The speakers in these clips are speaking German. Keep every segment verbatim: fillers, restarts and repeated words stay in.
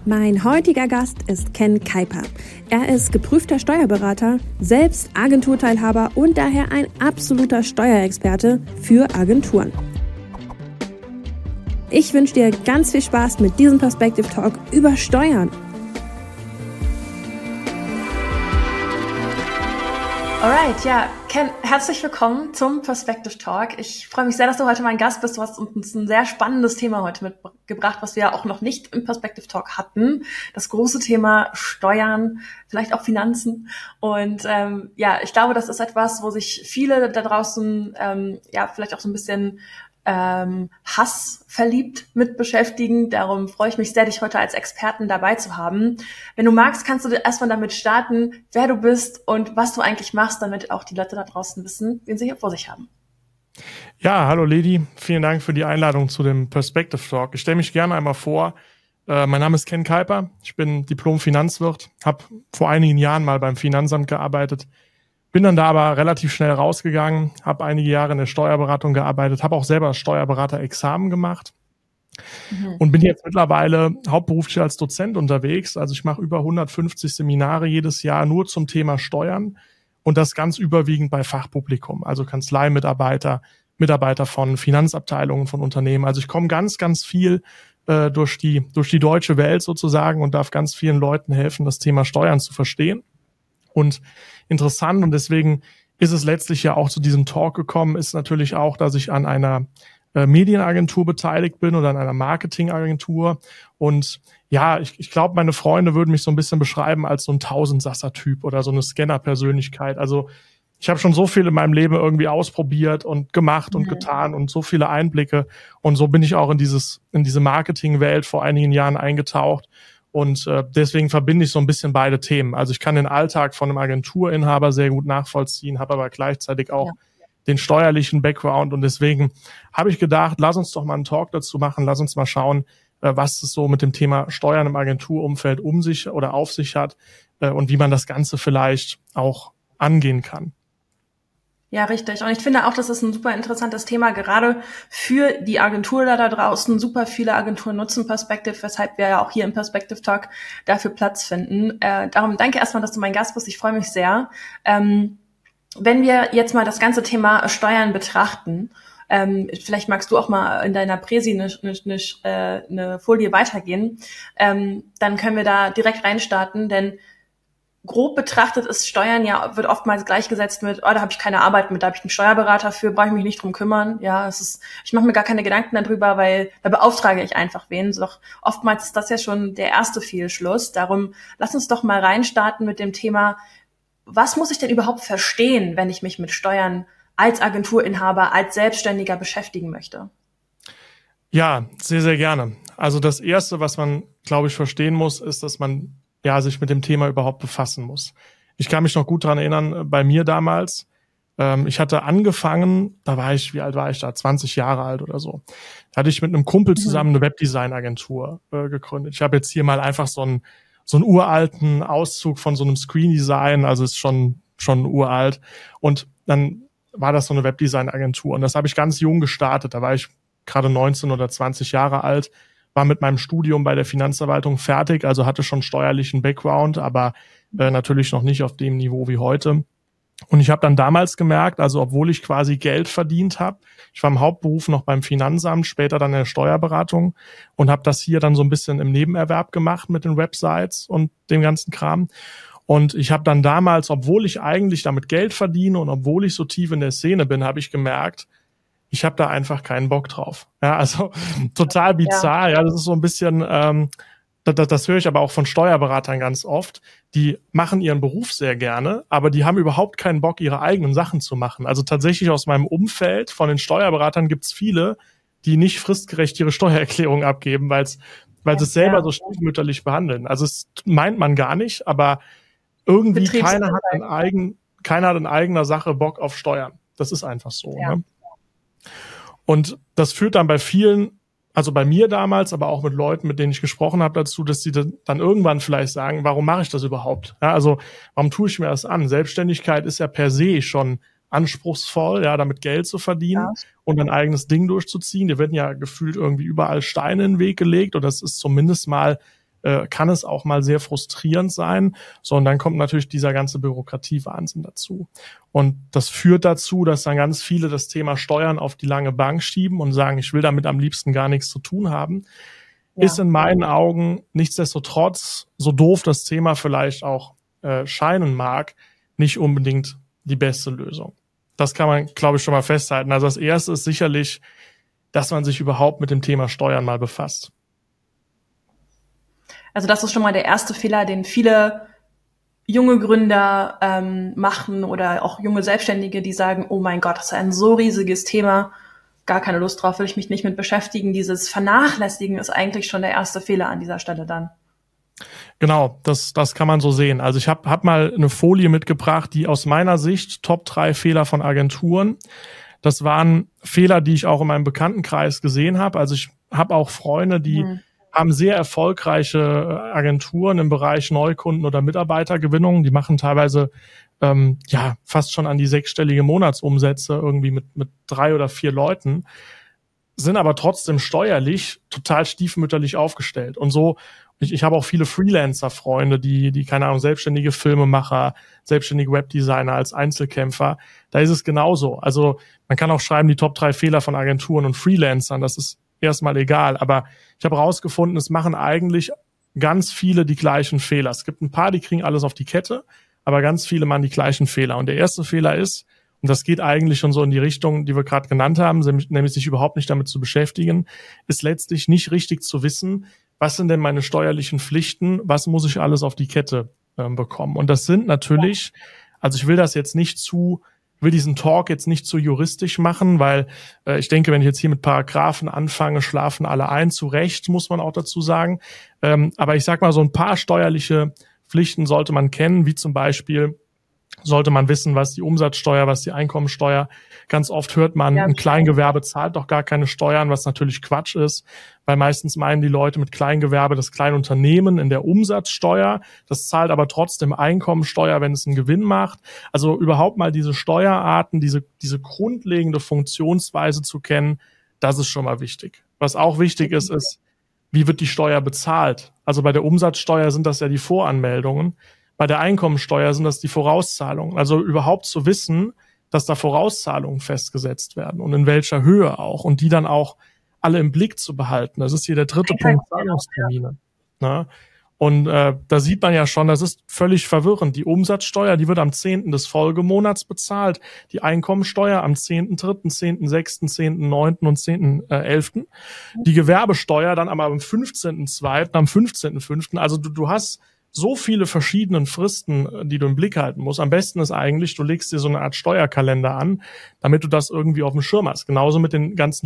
Mein heutiger Gast ist Ken Kuiper. Er ist geprüfter Steuerberater, selbst Agenturteilhaber und daher ein absoluter Steuerexperte für Agenturen. Ich wünsche dir ganz viel Spaß mit diesem Perspective Talk über Steuern. Alright, ja, Ken, herzlich willkommen zum Perspective Talk. Ich freue mich sehr, dass du heute mein Gast bist. Du hast uns ein sehr spannendes Thema heute mitgebracht, was wir ja auch noch nicht im Perspective Talk hatten. Das große Thema Steuern, vielleicht auch Finanzen. Und ähm, ja, ich glaube, das ist etwas, wo sich viele da draußen ähm, ja vielleicht auch so ein bisschen ähm, Hass verliebt mit beschäftigen. Darum freue ich mich sehr, dich heute als Experten dabei zu haben. Wenn du magst, kannst du erstmal damit starten, wer du bist und was du eigentlich machst, damit auch die Leute da draußen wissen, wen sie hier vor sich haben. Ja, hallo Ledi. Vielen Dank für die Einladung zu dem Perspective Talk. Ich stelle mich gerne einmal vor. Äh, mein Name ist Ken Kuiper. Ich bin Diplom-Finanzwirt, habe vor einigen Jahren mal beim Finanzamt gearbeitet. Bin dann da aber relativ schnell rausgegangen, habe einige Jahre in der Steuerberatung gearbeitet, habe auch selber Steuerberater-Examen gemacht mhm. und bin jetzt mittlerweile hauptberuflich als Dozent unterwegs. Also ich mache über hundertfünfzig Seminare jedes Jahr nur zum Thema Steuern und das ganz überwiegend bei Fachpublikum, also Kanzleimitarbeiter, Mitarbeiter von Finanzabteilungen von Unternehmen. Also ich komme ganz, ganz viel äh, durch die durch die deutsche Welt sozusagen und darf ganz vielen Leuten helfen, das Thema Steuern zu verstehen. Und interessant, und deswegen ist es letztlich ja auch zu diesem Talk gekommen, ist natürlich auch, dass ich an einer äh, Medienagentur beteiligt bin oder an einer Marketingagentur. Und ja, ich, ich glaube, meine Freunde würden mich so ein bisschen beschreiben als so ein Tausendsasser-Typ oder so eine Scanner-Persönlichkeit. Also ich habe schon so viel in meinem Leben irgendwie ausprobiert und gemacht und mhm. getan und so viele Einblicke. Und so bin ich auch in dieses in diese Marketingwelt vor einigen Jahren eingetaucht. Und äh, deswegen verbinde ich so ein bisschen beide Themen. Also ich kann den Alltag von einem Agenturinhaber sehr gut nachvollziehen, habe aber gleichzeitig auch ja. den steuerlichen Background. Und deswegen habe ich gedacht, lass uns doch mal einen Talk dazu machen. Lass uns mal schauen, äh, was es so mit dem Thema Steuern im Agenturumfeld um sich oder auf sich hat äh, und wie man das Ganze vielleicht auch angehen kann. Ja, richtig. Und ich finde auch, das ist ein super interessantes Thema, gerade für die Agentur da draußen. Super viele Agenturen nutzen Perspective, weshalb wir ja auch hier im Perspective Talk dafür Platz finden. Äh, darum danke erstmal, dass du mein Gast bist. Ich freue mich sehr. Ähm, wenn wir jetzt mal das ganze Thema Steuern betrachten, ähm, vielleicht magst du auch mal in deiner Präsi eine, eine, eine, eine Folie weitergehen, ähm, dann können wir da direkt reinstarten, denn grob betrachtet ist Steuern ja, wird oftmals gleichgesetzt mit, oh, da habe ich keine Arbeit mit, da habe ich einen Steuerberater für, brauche ich mich nicht drum kümmern. Ja, es ist, ich mache mir gar keine Gedanken darüber, weil da beauftrage ich einfach wen. Doch oftmals ist das ja schon der erste Fehlschluss. Darum, lass uns doch mal reinstarten mit dem Thema, was muss ich denn überhaupt verstehen, wenn ich mich mit Steuern als Agenturinhaber, als Selbstständiger beschäftigen möchte? Ja, sehr, sehr gerne. Also das Erste, was man, glaube ich, verstehen muss, ist, dass man ja, sich mit dem Thema überhaupt befassen muss. Ich kann mich noch gut dran erinnern, bei mir damals, ähm, ich hatte angefangen, da war ich, wie alt war ich da, zwanzig Jahre alt oder so. Da hatte ich mit einem Kumpel zusammen eine Webdesign-Agentur äh, gegründet. Ich habe jetzt hier mal einfach so einen so einen uralten Auszug von so einem Screen-Design, also ist schon schon uralt. Und dann war das so eine Webdesign-Agentur. Und das habe ich ganz jung gestartet. Da war ich gerade neunzehn oder zwanzig Jahre alt. War mit meinem Studium bei der Finanzverwaltung fertig, also hatte schon steuerlichen Background, aber äh, natürlich noch nicht auf dem Niveau wie heute. Und ich habe dann damals gemerkt, also obwohl ich quasi Geld verdient habe, ich war im Hauptberuf noch beim Finanzamt, später dann in der Steuerberatung und habe das hier dann so ein bisschen im Nebenerwerb gemacht mit den Websites und dem ganzen Kram. Und ich habe dann damals, obwohl ich eigentlich damit Geld verdiene und obwohl ich so tief in der Szene bin, habe ich gemerkt, ich habe da einfach keinen Bock drauf. Ja, also total bizarr. Ja, ja das ist so ein bisschen, ähm, das, das höre ich aber auch von Steuerberatern ganz oft. Die machen ihren Beruf sehr gerne, aber die haben überhaupt keinen Bock, ihre eigenen Sachen zu machen. Also tatsächlich aus meinem Umfeld von den Steuerberatern gibt's viele, die nicht fristgerecht ihre Steuererklärung abgeben, weil es weil sie es selber ja. so stiefmütterlich behandeln. Also es meint man gar nicht, aber irgendwie keiner hat in eigen, keiner hat in eigener Sache Bock auf Steuern. Das ist einfach so. Ja. Ne? Und das führt dann bei vielen, also bei mir damals, aber auch mit Leuten, mit denen ich gesprochen habe, dazu, dass sie dann irgendwann vielleicht sagen, warum mache ich das überhaupt? Ja, also warum tue ich mir das an? Selbstständigkeit ist ja per se schon anspruchsvoll, ja, damit Geld zu verdienen ja. und ein eigenes Ding durchzuziehen. Dir werden ja gefühlt irgendwie überall Steine in den Weg gelegt und das ist zumindest mal äh, kann es auch mal sehr frustrierend sein. So, und dann kommt natürlich dieser ganze Bürokratiewahnsinn dazu. Und das führt dazu, dass dann ganz viele das Thema Steuern auf die lange Bank schieben und sagen, ich will damit am liebsten gar nichts zu tun haben. Ja. Ist in meinen Augen nichtsdestotrotz, so doof das Thema vielleicht auch äh, scheinen mag, nicht unbedingt die beste Lösung. Das kann man, glaube ich, schon mal festhalten. Also das Erste ist sicherlich, dass man sich überhaupt mit dem Thema Steuern mal befasst. Also das ist schon mal der erste Fehler, den viele junge Gründer ähm, machen oder auch junge Selbstständige, die sagen, oh mein Gott, das ist ein so riesiges Thema, gar keine Lust drauf, will ich mich nicht mit beschäftigen. Dieses Vernachlässigen ist eigentlich schon der erste Fehler an dieser Stelle dann. Genau, das das kann man so sehen. Also ich habe hab mal eine Folie mitgebracht, die aus meiner Sicht Top drei Fehler von Agenturen. Das waren Fehler, die ich auch in meinem Bekanntenkreis gesehen habe. Also ich habe auch Freunde, die mhm. haben sehr erfolgreiche Agenturen im Bereich Neukunden- oder Mitarbeitergewinnung. Die machen teilweise ähm, ja fast schon an die sechsstellige Monatsumsätze irgendwie mit mit drei oder vier Leuten, sind aber trotzdem steuerlich total stiefmütterlich aufgestellt. Und so, ich, ich habe auch viele Freelancer-Freunde, die, die, keine Ahnung, selbstständige Filmemacher, selbstständige Webdesigner als Einzelkämpfer. Da ist es genauso. Also man kann auch schreiben, die Top drei Fehler von Agenturen und Freelancern. Das ist erstmal egal. Aber ich habe herausgefunden, es machen eigentlich ganz viele die gleichen Fehler. Es gibt ein paar, die kriegen alles auf die Kette, aber ganz viele machen die gleichen Fehler. Und der erste Fehler ist, und das geht eigentlich schon so in die Richtung, die wir gerade genannt haben, nämlich sich überhaupt nicht damit zu beschäftigen, ist letztlich nicht richtig zu wissen, was sind denn meine steuerlichen Pflichten, was muss ich alles auf die Kette äh, bekommen. Und das sind natürlich, also ich will das jetzt nicht zu, will diesen Talk jetzt nicht zu juristisch machen, weil äh, ich denke, wenn ich jetzt hier mit Paragraphen anfange, schlafen alle ein, zu Recht, muss man auch dazu sagen. Ähm, aber ich sag mal, so ein paar steuerliche Pflichten sollte man kennen, wie zum Beispiel sollte man wissen, was die Umsatzsteuer, was die Einkommensteuer. Ganz oft hört man, ja, ein Kleingewerbe zahlt doch gar keine Steuern, was natürlich Quatsch ist, weil meistens meinen die Leute mit Kleingewerbe das Kleinunternehmen in der Umsatzsteuer. Das zahlt aber trotzdem Einkommensteuer, wenn es einen Gewinn macht. Also überhaupt mal diese Steuerarten, diese, diese grundlegende Funktionsweise zu kennen, das ist schon mal wichtig. Was auch wichtig ist, ist, wie wird die Steuer bezahlt? Also bei der Umsatzsteuer sind das ja die Voranmeldungen. Bei der Einkommensteuer sind das die Vorauszahlungen. Also überhaupt zu wissen, dass da Vorauszahlungen festgesetzt werden und in welcher Höhe auch und die dann auch alle im Blick zu behalten. Das ist hier der dritte Punkt, Zahlungstermine. Ja. Und äh, da sieht man ja schon, das ist völlig verwirrend. Die Umsatzsteuer, die wird am zehnten des Folgemonats bezahlt. Die Einkommensteuer am zehnten dritten, zehnten sechsten, zehnten neunten und zehnten elften Die Gewerbesteuer dann aber am fünfzehnten zweiten, am fünfzehnten fünften Also du, du hast so viele verschiedene Fristen, die du im Blick halten musst. Am besten ist eigentlich, du legst dir so eine Art Steuerkalender an, damit du das irgendwie auf dem Schirm hast. Genauso mit den ganzen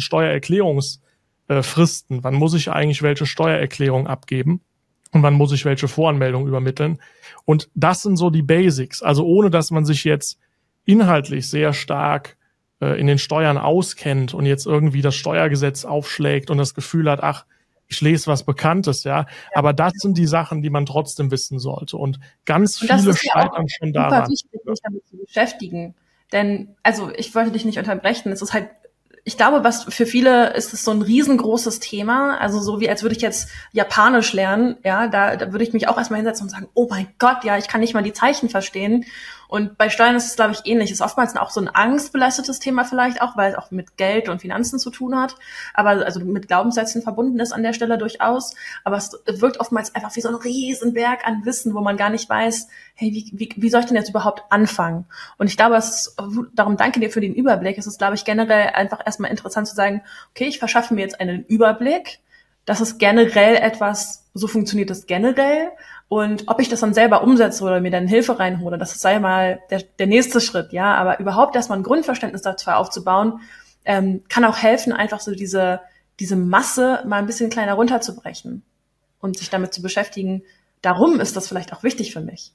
Steuererklärungsfristen. Wann muss ich eigentlich welche Steuererklärung abgeben? Und wann muss ich welche Voranmeldung übermitteln? Und das sind so die Basics. Also ohne, dass man sich jetzt inhaltlich sehr stark äh, in den Steuern auskennt und jetzt irgendwie das Steuergesetz aufschlägt und das Gefühl hat, ach, ich lese was Bekanntes, ja. ja. Aber das sind die Sachen, die man trotzdem wissen sollte. Und ganz und viele scheitern schon daran. Das ist super wichtig, sich damit zu beschäftigen. Denn, also ich wollte dich nicht unterbrechen, es ist halt, ich glaube, was für viele ist es so ein riesengroßes Thema, also so wie als würde ich jetzt Japanisch lernen, ja, da, da würde ich mich auch erstmal hinsetzen und sagen, oh mein Gott, ja, ich kann nicht mal die Zeichen verstehen. Und bei Steuern ist es, glaube ich, ähnlich. Ist oftmals auch so ein angstbelastetes Thema vielleicht auch, weil es auch mit Geld und Finanzen zu tun hat, aber also mit Glaubenssätzen verbunden ist an der Stelle durchaus. Aber es wirkt oftmals einfach wie so ein Riesenberg an Wissen, wo man gar nicht weiß, hey, wie, wie, wie soll ich denn jetzt überhaupt anfangen? Und ich glaube, es ist, darum danke dir für den Überblick. Es ist, glaube ich, generell einfach erstmal interessant zu sagen, okay, ich verschaffe mir jetzt einen Überblick. Das ist generell etwas, so funktioniert das generell. Und ob ich das dann selber umsetze oder mir dann Hilfe reinhole, das sei mal der, der nächste Schritt, ja. Aber überhaupt erstmal ein Grundverständnis dazu aufzubauen, ähm, kann auch helfen, einfach so diese, diese Masse mal ein bisschen kleiner runterzubrechen und sich damit zu beschäftigen. Darum ist das vielleicht auch wichtig für mich.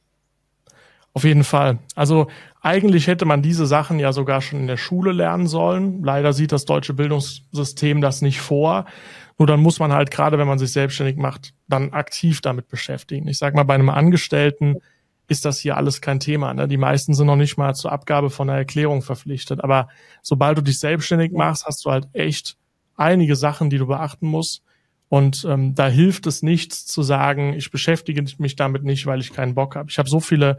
Auf jeden Fall. Also eigentlich hätte man diese Sachen ja sogar schon in der Schule lernen sollen. Leider sieht das deutsche Bildungssystem das nicht vor. Nur dann muss man halt, gerade wenn man sich selbstständig macht, dann aktiv damit beschäftigen. Ich sag mal, bei einem Angestellten ist das hier alles kein Thema, ne? Die meisten sind noch nicht mal zur Abgabe von einer Erklärung verpflichtet. Aber sobald du dich selbstständig machst, hast du halt echt einige Sachen, die du beachten musst. Und ähm, da hilft es nichts zu sagen, ich beschäftige mich damit nicht, weil ich keinen Bock habe. Ich habe so viele,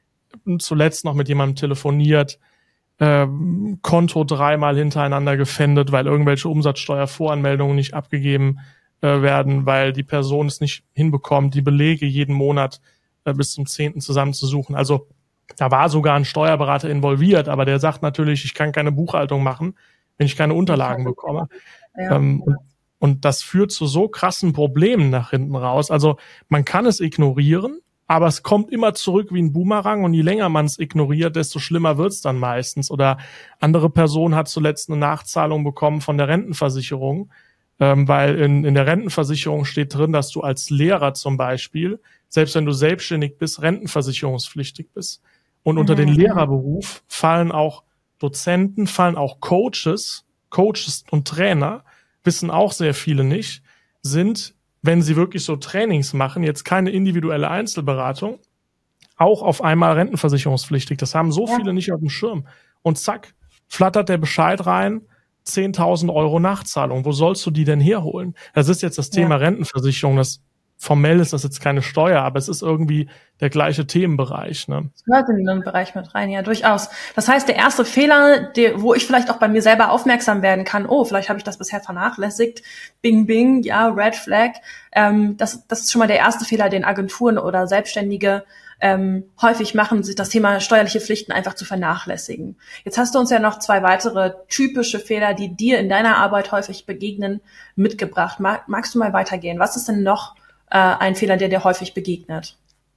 zuletzt noch mit jemandem telefoniert, äh, Konto dreimal hintereinander gefändet, weil irgendwelche Umsatzsteuervoranmeldungen nicht abgegeben äh, werden, weil die Person es nicht hinbekommt, die Belege jeden Monat äh, bis zum zehnten zusammenzusuchen. Also da war sogar ein Steuerberater involviert, aber der sagt natürlich, ich kann keine Buchhaltung machen, wenn ich keine Unterlagen bekomme. Ja. Ähm, und Und das führt zu so krassen Problemen nach hinten raus. Also man kann es ignorieren, aber es kommt immer zurück wie ein Boomerang. Und je länger man es ignoriert, desto schlimmer wird es dann meistens. Oder andere Person hat zuletzt eine Nachzahlung bekommen von der Rentenversicherung, ähm, weil in, in der Rentenversicherung steht drin, dass du als Lehrer zum Beispiel, selbst wenn du selbstständig bist, rentenversicherungspflichtig bist. Und mhm. unter den Lehrerberuf fallen auch Dozenten, fallen auch Coaches, Coaches und Trainer, wissen auch sehr viele nicht, sind, wenn sie wirklich so Trainings machen, jetzt keine individuelle Einzelberatung, auch auf einmal rentenversicherungspflichtig. Das haben so ja. viele nicht auf dem Schirm. Und zack, flattert der Bescheid rein, zehntausend Euro Nachzahlung. Wo sollst du die denn herholen? Das ist jetzt das Thema ja. Rentenversicherung. Das formell ist das jetzt keine Steuer, aber es ist irgendwie der gleiche Themenbereich. Ne? Das gehört in den Bereich mit rein, ja, durchaus. Das heißt, der erste Fehler, der, wo ich vielleicht auch bei mir selber aufmerksam werden kann, oh, vielleicht habe ich das bisher vernachlässigt, bing, bing, ja, Red Flag, ähm, das, das ist schon mal der erste Fehler, den Agenturen oder Selbstständige ähm, häufig machen, sich das Thema steuerliche Pflichten einfach zu vernachlässigen. Jetzt hast du uns ja noch zwei weitere typische Fehler, die dir in deiner Arbeit häufig begegnen, mitgebracht. Mag, magst du mal weitergehen? Was ist denn noch ein Fehler, der dir häufig begegnet?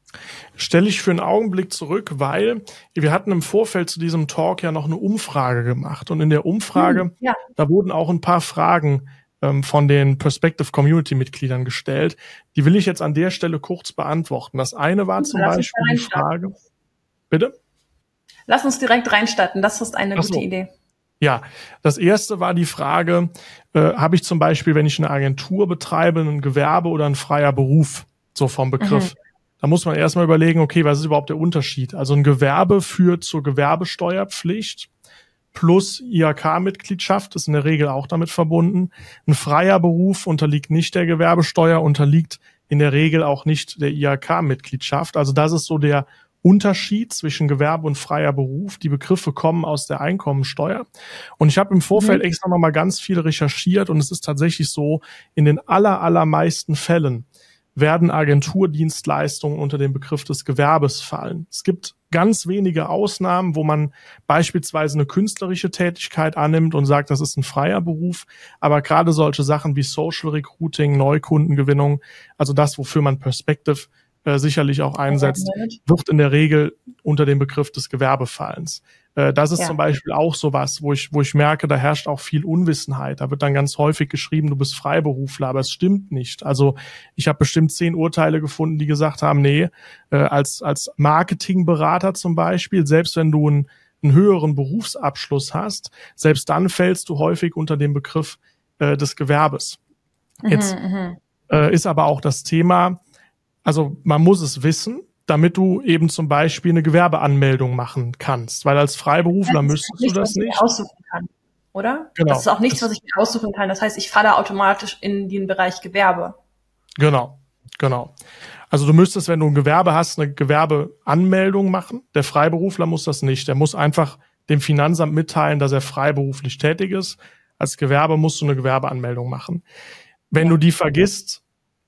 Stelle ich für einen Augenblick zurück, weil wir hatten im Vorfeld zu diesem Talk ja noch eine Umfrage gemacht. Und in der Umfrage, hm, ja. da wurden auch ein paar Fragen ähm, von den Perspective Community Mitgliedern gestellt. Die will ich jetzt an der Stelle kurz beantworten. Das eine war zum Lass Beispiel die Frage. Bitte? Lass uns direkt reinstarten. Das ist eine Ach so. gute Idee. Ja, das erste war die Frage, äh, habe ich zum Beispiel, wenn ich eine Agentur betreibe, ein Gewerbe oder ein freier Beruf, so vom Begriff. Mhm. Da muss man erstmal überlegen, okay, was ist überhaupt der Unterschied? Also ein Gewerbe führt zur Gewerbesteuerpflicht plus I H K-Mitgliedschaft, ist in der Regel auch damit verbunden. Ein freier Beruf unterliegt nicht der Gewerbesteuer, unterliegt in der Regel auch nicht der I H K-Mitgliedschaft. Also das ist so der Unterschied zwischen Gewerbe und freier Beruf. Die Begriffe kommen aus der Einkommensteuer. Und ich habe im Vorfeld mhm. extra noch mal ganz viel recherchiert und es ist tatsächlich so, in den aller, allermeisten Fällen werden Agenturdienstleistungen unter den Begriff des Gewerbes fallen. Es gibt ganz wenige Ausnahmen, wo man beispielsweise eine künstlerische Tätigkeit annimmt und sagt, das ist ein freier Beruf. Aber gerade solche Sachen wie Social Recruiting, Neukundengewinnung, also das, wofür man Perspective Äh, sicherlich auch einsetzt, wird in der Regel unter dem Begriff des Gewerbefallens. Äh, das ist ja. zum Beispiel auch sowas, wo ich, wo ich merke, da herrscht auch viel Unwissenheit. Da wird dann ganz häufig geschrieben, du bist Freiberufler, aber es stimmt nicht. Also ich habe bestimmt zehn Urteile gefunden, die gesagt haben, nee, äh, als, als Marketingberater zum Beispiel, selbst wenn du einen, einen höheren Berufsabschluss hast, selbst dann fällst du häufig unter den Begriff äh, des Gewerbes. Mhm, Jetzt äh, ist aber auch das Thema, also man muss es wissen, damit du eben zum Beispiel eine Gewerbeanmeldung machen kannst. Weil als Freiberufler das müsstest nicht, du das was ich nicht. mir aussuchen kann, oder? Genau. Das ist auch nichts, was ich mir aussuchen kann. Das heißt, ich falle automatisch in den Bereich Gewerbe. Genau, genau. Also du müsstest, wenn du ein Gewerbe hast, eine Gewerbeanmeldung machen. Der Freiberufler muss das nicht. Der muss einfach dem Finanzamt mitteilen, dass er freiberuflich tätig ist. Als Gewerbe musst du eine Gewerbeanmeldung machen. Wenn ja. du die vergisst,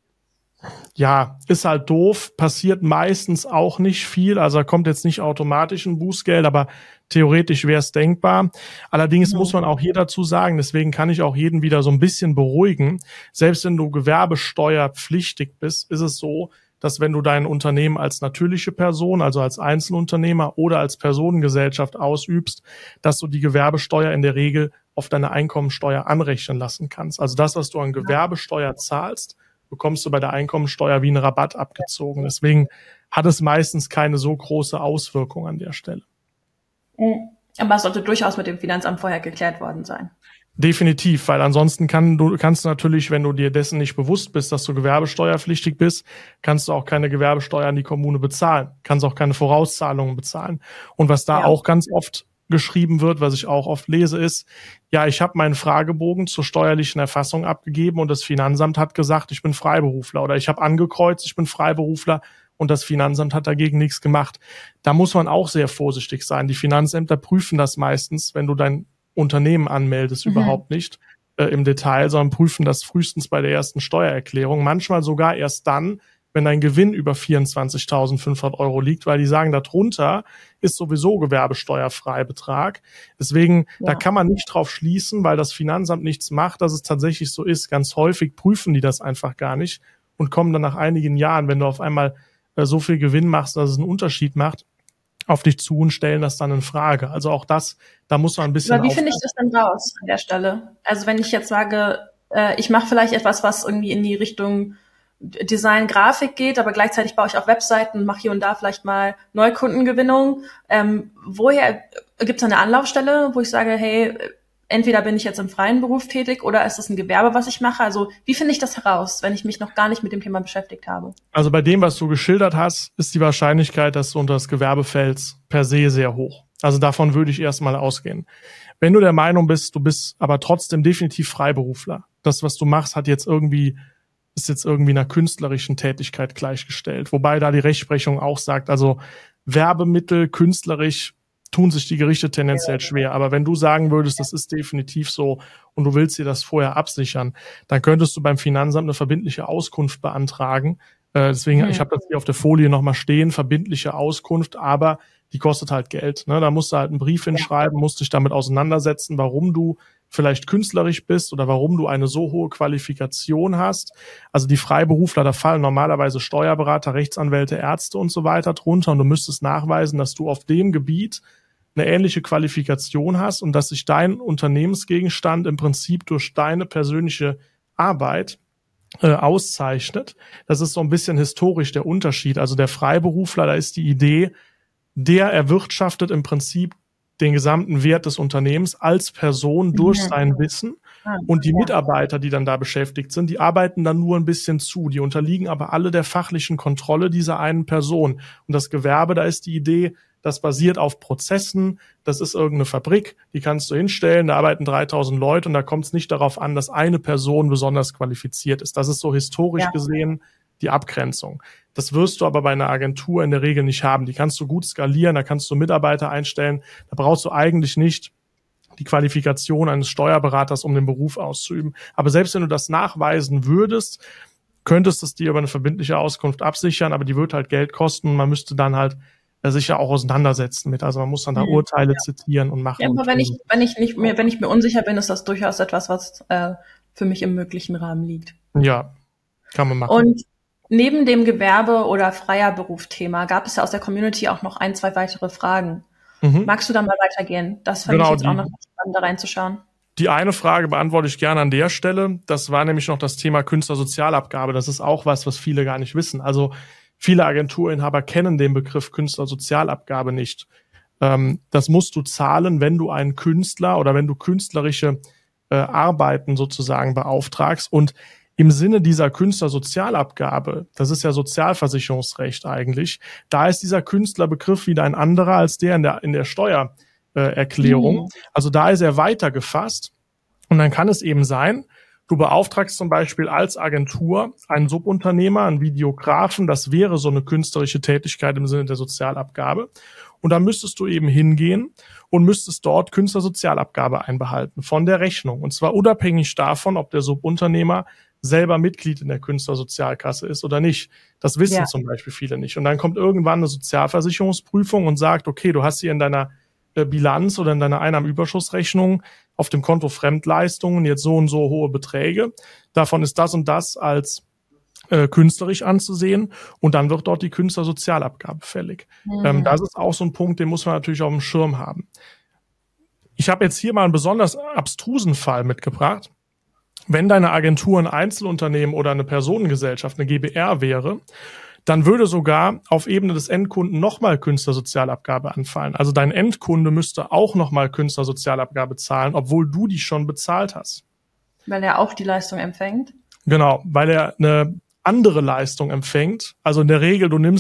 ja, ist halt doof, passiert meistens auch nicht viel, also da kommt jetzt nicht automatisch ein Bußgeld, aber theoretisch wäre es denkbar. Allerdings ja. muss man auch hier dazu sagen, deswegen kann ich auch jeden wieder so ein bisschen beruhigen, selbst wenn du gewerbesteuerpflichtig bist, ist es so, dass wenn du dein Unternehmen als natürliche Person, also als Einzelunternehmer oder als Personengesellschaft ausübst, dass du die Gewerbesteuer in der Regel auf deine Einkommensteuer anrechnen lassen kannst. Also das, was du an Gewerbesteuer zahlst, bekommst du bei der Einkommensteuer wie einen Rabatt abgezogen. Deswegen hat es meistens keine so große Auswirkung an der Stelle. Aber es sollte durchaus mit dem Finanzamt vorher geklärt worden sein. Definitiv, weil ansonsten kann du, kannst du natürlich, wenn du dir dessen nicht bewusst bist, dass du gewerbesteuerpflichtig bist, kannst du auch keine Gewerbesteuer an die Kommune bezahlen, kannst auch keine Vorauszahlungen bezahlen. Und was da ja. auch ganz oft geschrieben wird, was ich auch oft lese, ist, ja, ich habe meinen Fragebogen zur steuerlichen Erfassung abgegeben und das Finanzamt hat gesagt, ich bin Freiberufler, oder ich habe angekreuzt, ich bin Freiberufler und das Finanzamt hat dagegen nichts gemacht. Da muss man auch sehr vorsichtig sein. Die Finanzämter prüfen das meistens, wenn du dein Unternehmen anmeldest, mhm. überhaupt nicht äh, im Detail, sondern prüfen das frühestens bei der ersten Steuererklärung. Manchmal sogar erst dann, wenn dein Gewinn über vierundzwanzigtausendfünfhundert Euro liegt, weil die sagen, darunter ist sowieso Gewerbesteuerfreibetrag. Deswegen, ja. da kann man nicht drauf schließen, weil das Finanzamt nichts macht, dass es tatsächlich so ist. Ganz häufig prüfen die das einfach gar nicht und kommen dann nach einigen Jahren, wenn du auf einmal äh, so viel Gewinn machst, dass es einen Unterschied macht, auf dich zu und stellen das dann in Frage. Also auch das, da muss man ein bisschen. Aber wie finde ich das denn raus an der Stelle? Also wenn ich jetzt sage, äh, ich mache vielleicht etwas, was irgendwie in die Richtung Design, Grafik geht, aber gleichzeitig baue ich auch Webseiten und mache hier und da vielleicht mal Neukundengewinnung. Ähm, woher gibt es eine Anlaufstelle, wo ich sage, hey, entweder bin ich jetzt im freien Beruf tätig oder ist es ein Gewerbe, was ich mache? Also wie finde ich das heraus, wenn ich mich noch gar nicht mit dem Thema beschäftigt habe? Also bei dem, was du geschildert hast, ist die Wahrscheinlichkeit, dass du unter das Gewerbe fällst, per se sehr hoch. Also davon würde ich erstmal ausgehen. Wenn du der Meinung bist, du bist aber trotzdem definitiv Freiberufler, das, was du machst, hat jetzt irgendwie ist jetzt irgendwie einer künstlerischen Tätigkeit gleichgestellt. Wobei da die Rechtsprechung auch sagt, also Werbemittel, künstlerisch, tun sich die Gerichte tendenziell schwer. Aber wenn du sagen würdest, das ist definitiv so und du willst dir das vorher absichern, dann könntest du beim Finanzamt eine verbindliche Auskunft beantragen. Äh, deswegen, mhm. ich habe das hier auf der Folie nochmal stehen, verbindliche Auskunft, aber die kostet halt Geld. Ne? Da musst du halt einen Brief hinschreiben, musst dich damit auseinandersetzen, warum du vielleicht künstlerisch bist oder warum du eine so hohe Qualifikation hast. Also die Freiberufler, da fallen normalerweise Steuerberater, Rechtsanwälte, Ärzte und so weiter drunter und du müsstest nachweisen, dass du auf dem Gebiet eine ähnliche Qualifikation hast und dass sich dein Unternehmensgegenstand im Prinzip durch deine persönliche Arbeit äh, auszeichnet. Das ist so ein bisschen historisch der Unterschied. Also der Freiberufler, da ist die Idee, der erwirtschaftet im Prinzip den gesamten Wert des Unternehmens als Person durch ja. sein Wissen. Und die Mitarbeiter, die dann da beschäftigt sind, die arbeiten dann nur ein bisschen zu. Die unterliegen aber alle der fachlichen Kontrolle dieser einen Person. Und das Gewerbe, da ist die Idee, das basiert auf Prozessen. Das ist irgendeine Fabrik, die kannst du hinstellen, da arbeiten dreitausend Leute und da kommt es nicht darauf an, dass eine Person besonders qualifiziert ist. Das ist so historisch ja. gesehen die Abgrenzung. Das wirst du aber bei einer Agentur in der Regel nicht haben. Die kannst du gut skalieren, da kannst du Mitarbeiter einstellen. Da brauchst du eigentlich nicht die Qualifikation eines Steuerberaters, um den Beruf auszuüben. Aber selbst wenn du das nachweisen würdest, könntest du es dir über eine verbindliche Auskunft absichern, aber die wird halt Geld kosten. Man müsste dann halt sich ja auch auseinandersetzen mit. Also man muss dann da Urteile ja. zitieren und machen. Ja, aber wenn ich, wenn ich nicht mir, wenn ich mir unsicher bin, ist das durchaus etwas, was äh, für mich im möglichen Rahmen liegt. Ja, kann man machen. Und neben dem Gewerbe- oder freier Beruf-Thema gab es ja aus der Community auch noch ein, zwei weitere Fragen. Mhm. Magst du da mal weitergehen? Das fand genau, ich jetzt die, auch noch spannend, da reinzuschauen. Die eine Frage beantworte ich gerne an der Stelle. Das war nämlich noch das Thema Künstlersozialabgabe. Das ist auch was, was viele gar nicht wissen. Also viele Agenturinhaber kennen den Begriff Künstlersozialabgabe nicht. Ähm, das musst du zahlen, wenn du einen Künstler oder wenn du künstlerische äh, Arbeiten sozusagen beauftragst. Und im Sinne dieser Künstlersozialabgabe, das ist ja Sozialversicherungsrecht eigentlich, da ist dieser Künstlerbegriff wieder ein anderer als der in der, in der Steuererklärung. Mhm. Also da ist er weiter gefasst. Und dann kann es eben sein, du beauftragst zum Beispiel als Agentur einen Subunternehmer, einen Videografen, das wäre so eine künstlerische Tätigkeit im Sinne der Sozialabgabe. Und dann müsstest du eben hingehen und müsstest dort Künstlersozialabgabe einbehalten von der Rechnung. Und zwar unabhängig davon, ob der Subunternehmer selber Mitglied in der Künstlersozialkasse ist oder nicht. Das wissen ja. zum Beispiel viele nicht. Und dann kommt irgendwann eine Sozialversicherungsprüfung und sagt, okay, du hast hier in deiner äh, Bilanz oder in deiner Einnahmenüberschussrechnung auf dem Konto Fremdleistungen jetzt so und so hohe Beträge. Davon ist das und das als äh, künstlerisch anzusehen. Und dann wird dort die Künstlersozialabgabe fällig. Mhm. Ähm, das ist auch so ein Punkt, den muss man natürlich auf dem Schirm haben. Ich habe jetzt hier mal einen besonders abstrusen Fall mitgebracht. Wenn deine Agentur ein Einzelunternehmen oder eine Personengesellschaft, eine GbR wäre, dann würde sogar auf Ebene des Endkunden nochmal Künstlersozialabgabe anfallen. Also dein Endkunde müsste auch nochmal Künstlersozialabgabe zahlen, obwohl du die schon bezahlt hast. Weil er auch die Leistung empfängt? Genau, weil er eine andere Leistung empfängt. Also in der Regel, du nimmst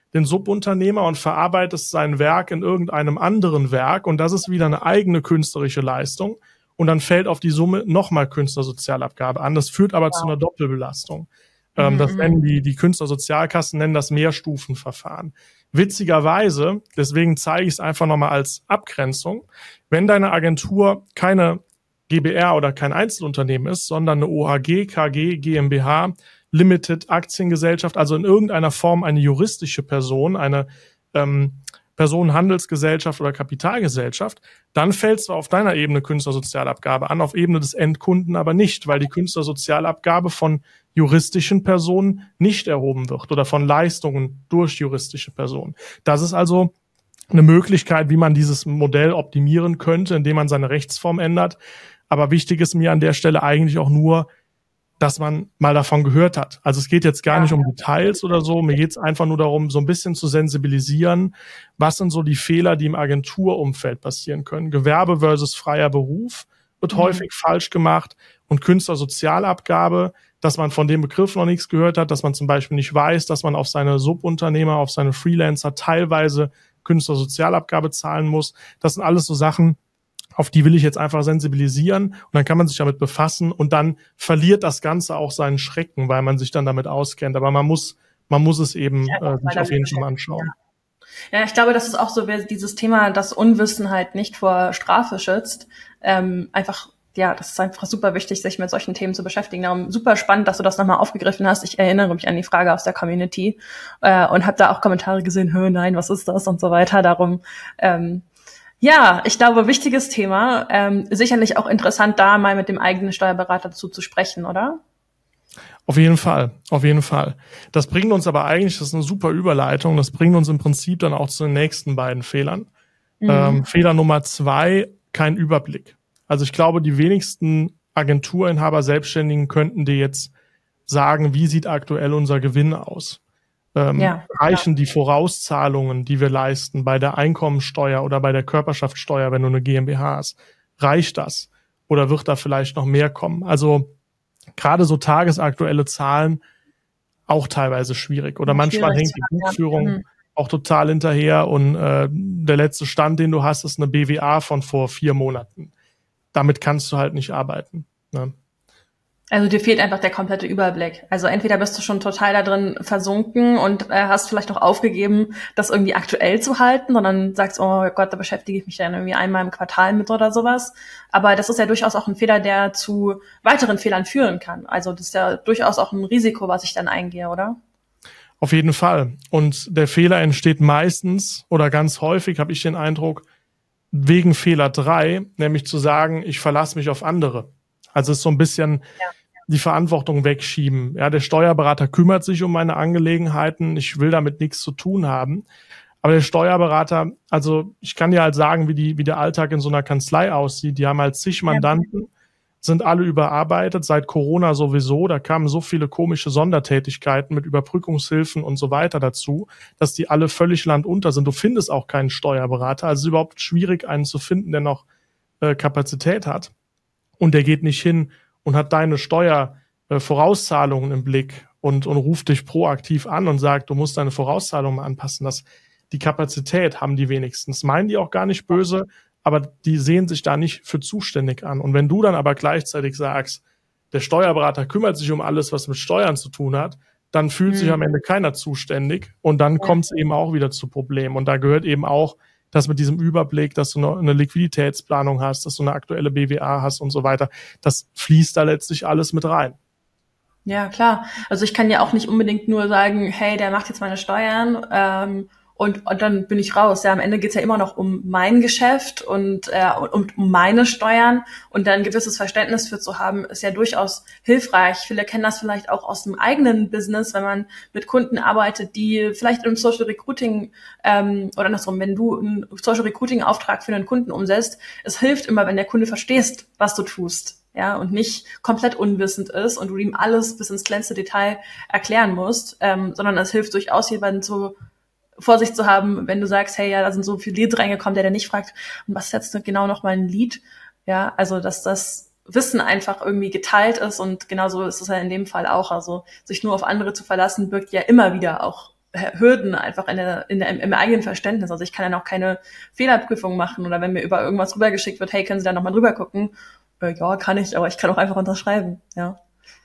den Subunternehmer und verarbeitest sein Werk in irgendeinem anderen Werk und das ist wieder eine eigene künstlerische Leistung und dann fällt auf die Summe nochmal Künstlersozialabgabe an. Das führt aber wow. zu einer Doppelbelastung. Mhm. Ähm, das nennen die, die Künstlersozialkassen nennen das Mehrstufenverfahren. Witzigerweise, deswegen zeige ich es einfach nochmal als Abgrenzung, wenn deine Agentur keine G b R oder kein Einzelunternehmen ist, sondern eine O H G, K G, GmbH, Limited, Aktiengesellschaft, also in irgendeiner Form eine juristische Person, eine ähm, Personenhandelsgesellschaft oder Kapitalgesellschaft, dann fällt zwar auf deiner Ebene Künstlersozialabgabe an, auf Ebene des Endkunden aber nicht, weil die Künstlersozialabgabe von juristischen Personen nicht erhoben wird oder von Leistungen durch juristische Personen. Das ist also eine Möglichkeit, wie man dieses Modell optimieren könnte, indem man seine Rechtsform ändert. Aber wichtig ist mir an der Stelle eigentlich auch nur, dass man mal davon gehört hat. Also es geht jetzt gar ja. nicht um Details oder so. Mir geht es einfach nur darum, so ein bisschen zu sensibilisieren, was sind so die Fehler, die im Agenturumfeld passieren können. Gewerbe versus freier Beruf wird mhm. häufig falsch gemacht und Künstlersozialabgabe, dass man von dem Begriff noch nichts gehört hat, dass man zum Beispiel nicht weiß, dass man auf seine Subunternehmer, auf seine Freelancer teilweise Künstlersozialabgabe zahlen muss. Das sind alles so Sachen, auf die will ich jetzt einfach sensibilisieren und dann kann man sich damit befassen und dann verliert das Ganze auch seinen Schrecken, weil man sich dann damit auskennt. Aber man muss, man muss es eben ja, äh, sich auf jeden Fall anschauen. Ja. ja, ich glaube, das ist auch so, wer dieses Thema, das Unwissen halt nicht vor Strafe schützt, ähm, einfach, ja, das ist einfach super wichtig, sich mit solchen Themen zu beschäftigen. Darum super spannend, dass du das nochmal aufgegriffen hast. Ich erinnere mich an die Frage aus der Community äh, und habe da auch Kommentare gesehen, hö, nein, was ist das und so weiter. Darum, ähm, ja, ich glaube, wichtiges Thema. Ähm, sicherlich auch interessant, da mal mit dem eigenen Steuerberater dazu zu sprechen, oder? Auf jeden Fall, auf jeden Fall. Das bringt uns aber eigentlich, das ist eine super Überleitung, das bringt uns im Prinzip dann auch zu den nächsten beiden Fehlern. Mhm. Ähm, Fehler Nummer zwei, kein Überblick. Also ich glaube, die wenigsten Agenturinhaber, Selbstständigen könnten dir jetzt sagen, wie sieht aktuell unser Gewinn aus? Ähm, ja, reichen ja. die Vorauszahlungen, die wir leisten bei der Einkommensteuer oder bei der Körperschaftssteuer, wenn du eine GmbH hast? Reicht das? Oder wird da vielleicht noch mehr kommen? Also gerade so tagesaktuelle Zahlen auch teilweise schwierig. Oder manchmal hängt die Buchführung ja. auch total hinterher und äh, der letzte Stand, den du hast, ist eine B W A von vor vier Monaten. Damit kannst du halt nicht arbeiten. Ne? Also dir fehlt einfach der komplette Überblick. Also entweder bist du schon total da drin versunken und äh, hast vielleicht auch aufgegeben, das irgendwie aktuell zu halten, sondern sagst, oh Gott, da beschäftige ich mich dann irgendwie einmal im Quartal mit oder sowas. Aber das ist ja durchaus auch ein Fehler, der zu weiteren Fehlern führen kann. Also das ist ja durchaus auch ein Risiko, was ich dann eingehe, oder? Auf jeden Fall. Und der Fehler entsteht meistens oder ganz häufig, habe ich den Eindruck, wegen Fehler drei, nämlich zu sagen, ich verlasse mich auf andere. Also es ist so ein bisschen ja. die Verantwortung wegschieben. Ja, der Steuerberater kümmert sich um meine Angelegenheiten, ich will damit nichts zu tun haben. Aber der Steuerberater, also ich kann dir halt sagen, wie die, wie der Alltag in so einer Kanzlei aussieht. Die haben halt zig Mandanten, ja. sind alle überarbeitet, seit Corona sowieso. Da kamen so viele komische Sondertätigkeiten mit Überbrückungshilfen und so weiter dazu, dass die alle völlig landunter sind. Du findest auch keinen Steuerberater. Also es ist überhaupt schwierig, einen zu finden, der noch äh, Kapazität hat. Und der geht nicht hin und hat deine Steuervorauszahlungen im Blick und, und ruft dich proaktiv an und sagt, du musst deine Vorauszahlungen mal anpassen. Das, die Kapazität haben die wenigsten. Das meinen die auch gar nicht böse, aber die sehen sich da nicht für zuständig an. Und wenn du dann aber gleichzeitig sagst, der Steuerberater kümmert sich um alles, was mit Steuern zu tun hat, dann fühlt mhm. sich am Ende keiner zuständig und dann ja. kommt es eben auch wieder zu Problemen. Und da gehört eben auch das mit diesem Überblick, dass du eine Liquiditätsplanung hast, dass du eine aktuelle B W A hast und so weiter. Das fließt da letztlich alles mit rein. Ja, klar. Also ich kann ja auch nicht unbedingt nur sagen, hey, der macht jetzt meine Steuern ähm, und, und dann bin ich raus. Ja, am Ende geht's ja immer noch um mein Geschäft und äh, um, um meine Steuern und dann ein gewisses Verständnis für zu haben, ist ja durchaus hilfreich. Viele kennen das vielleicht auch aus dem eigenen Business, wenn man mit Kunden arbeitet, die vielleicht im Social Recruiting ähm, oder andersrum, wenn du einen Social Recruiting Auftrag für einen Kunden umsetzt, es hilft immer, wenn der Kunde verstehst, was du tust. Ja, und nicht komplett unwissend ist und du ihm alles bis ins kleinste Detail erklären musst, ähm, sondern es hilft durchaus, jemanden zu Vorsicht zu haben, wenn du sagst, hey, ja, da sind so viele Leads reingekommen, der der nicht fragt, und was ist jetzt genau nochmal ein Lead? Ja, also, dass das Wissen einfach irgendwie geteilt ist und genauso ist es ja in dem Fall auch. Also, sich nur auf andere zu verlassen, birgt ja immer wieder auch Hürden einfach in der, in der, im eigenen Verständnis. Also ich kann dann auch keine Fehlerprüfung machen oder wenn mir über irgendwas rübergeschickt wird, hey, können Sie da nochmal drüber gucken? Äh, ja, kann ich, aber ich kann auch einfach unterschreiben, ja.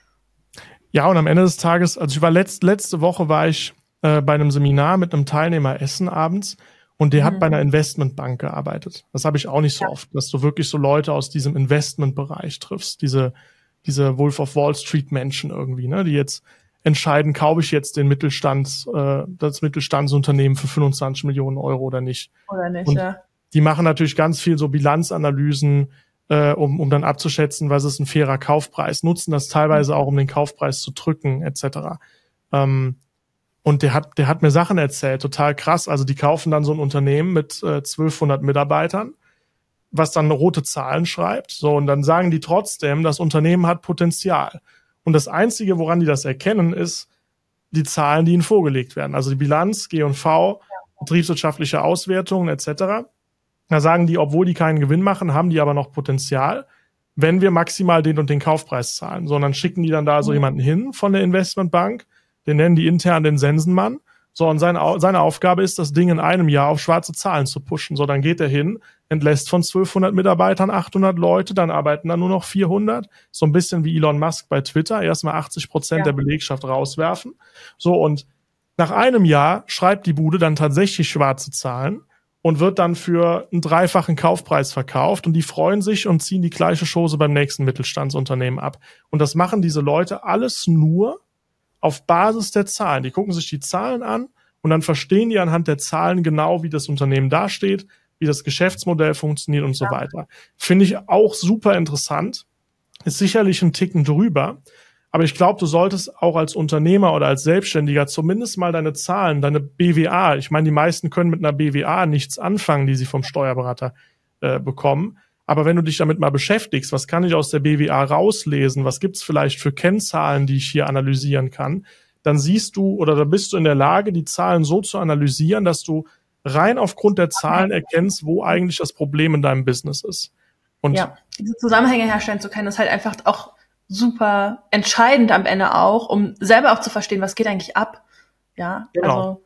Ja, und am Ende des Tages, also ich war letzt, letzte Woche war ich äh, bei einem Seminar mit einem Teilnehmer essen abends und der mhm. hat bei einer Investmentbank gearbeitet. Das habe ich auch nicht so ja. oft, dass du wirklich so Leute aus diesem Investmentbereich triffst, diese diese Wolf of Wall Street Menschen irgendwie, ne, die jetzt entscheiden, kaufe ich jetzt den Mittelstands, äh, das Mittelstandsunternehmen für fünfundzwanzig Millionen Euro oder nicht. Oder nicht, und ja. Die machen natürlich ganz viel so Bilanzanalysen, äh, um, um dann abzuschätzen, was ist ein fairer Kaufpreis, nutzen das teilweise auch, um den Kaufpreis zu drücken, et cetera. Ähm, und der hat, der hat mir Sachen erzählt, total krass. Also die kaufen dann so ein Unternehmen mit äh, zwölfhundert Mitarbeitern, was dann rote Zahlen schreibt. So, und dann sagen die trotzdem, das Unternehmen hat Potenzial. Und das Einzige, woran die das erkennen, ist die Zahlen, die ihnen vorgelegt werden. Also die Bilanz, G und V, betriebswirtschaftliche Auswertungen et cetera. Da sagen die, obwohl die keinen Gewinn machen, haben die aber noch Potenzial, wenn wir maximal den und den Kaufpreis zahlen. So, und dann schicken die dann da so jemanden hin von der Investmentbank, den nennen die intern den Sensenmann. So, und seine, seine Aufgabe ist, das Ding in einem Jahr auf schwarze Zahlen zu pushen. So, dann geht er hin, entlässt von zwölfhundert Mitarbeitern achthundert Leute, dann arbeiten da nur noch vierhundert. So ein bisschen wie Elon Musk bei Twitter, erstmal achtzig Prozent ja. der Belegschaft rauswerfen. So, und nach einem Jahr schreibt die Bude dann tatsächlich schwarze Zahlen und wird dann für einen dreifachen Kaufpreis verkauft und die freuen sich und ziehen die gleiche Chose beim nächsten Mittelstandsunternehmen ab. Und das machen diese Leute alles nur auf Basis der Zahlen. Die gucken sich die Zahlen an und dann verstehen die anhand der Zahlen genau, wie das Unternehmen dasteht, wie das Geschäftsmodell funktioniert und so ja. weiter. Finde ich auch super interessant. Ist sicherlich ein Ticken drüber. Aber ich glaube, du solltest auch als Unternehmer oder als Selbstständiger zumindest mal deine Zahlen, deine B W A, ich meine, die meisten können mit einer B W A nichts anfangen, die sie vom Steuerberater äh, bekommen. Aber wenn du dich damit mal beschäftigst, was kann ich aus der B W A rauslesen, was gibt's vielleicht für Kennzahlen, die ich hier analysieren kann, dann siehst du oder dann bist du in der Lage, die Zahlen so zu analysieren, dass du rein aufgrund der Zahlen erkennst, wo eigentlich das Problem in deinem Business ist. Und ja, diese Zusammenhänge herstellen zu können, ist halt einfach auch super entscheidend am Ende auch, um selber auch zu verstehen, was geht eigentlich ab. Ja, genau. Also.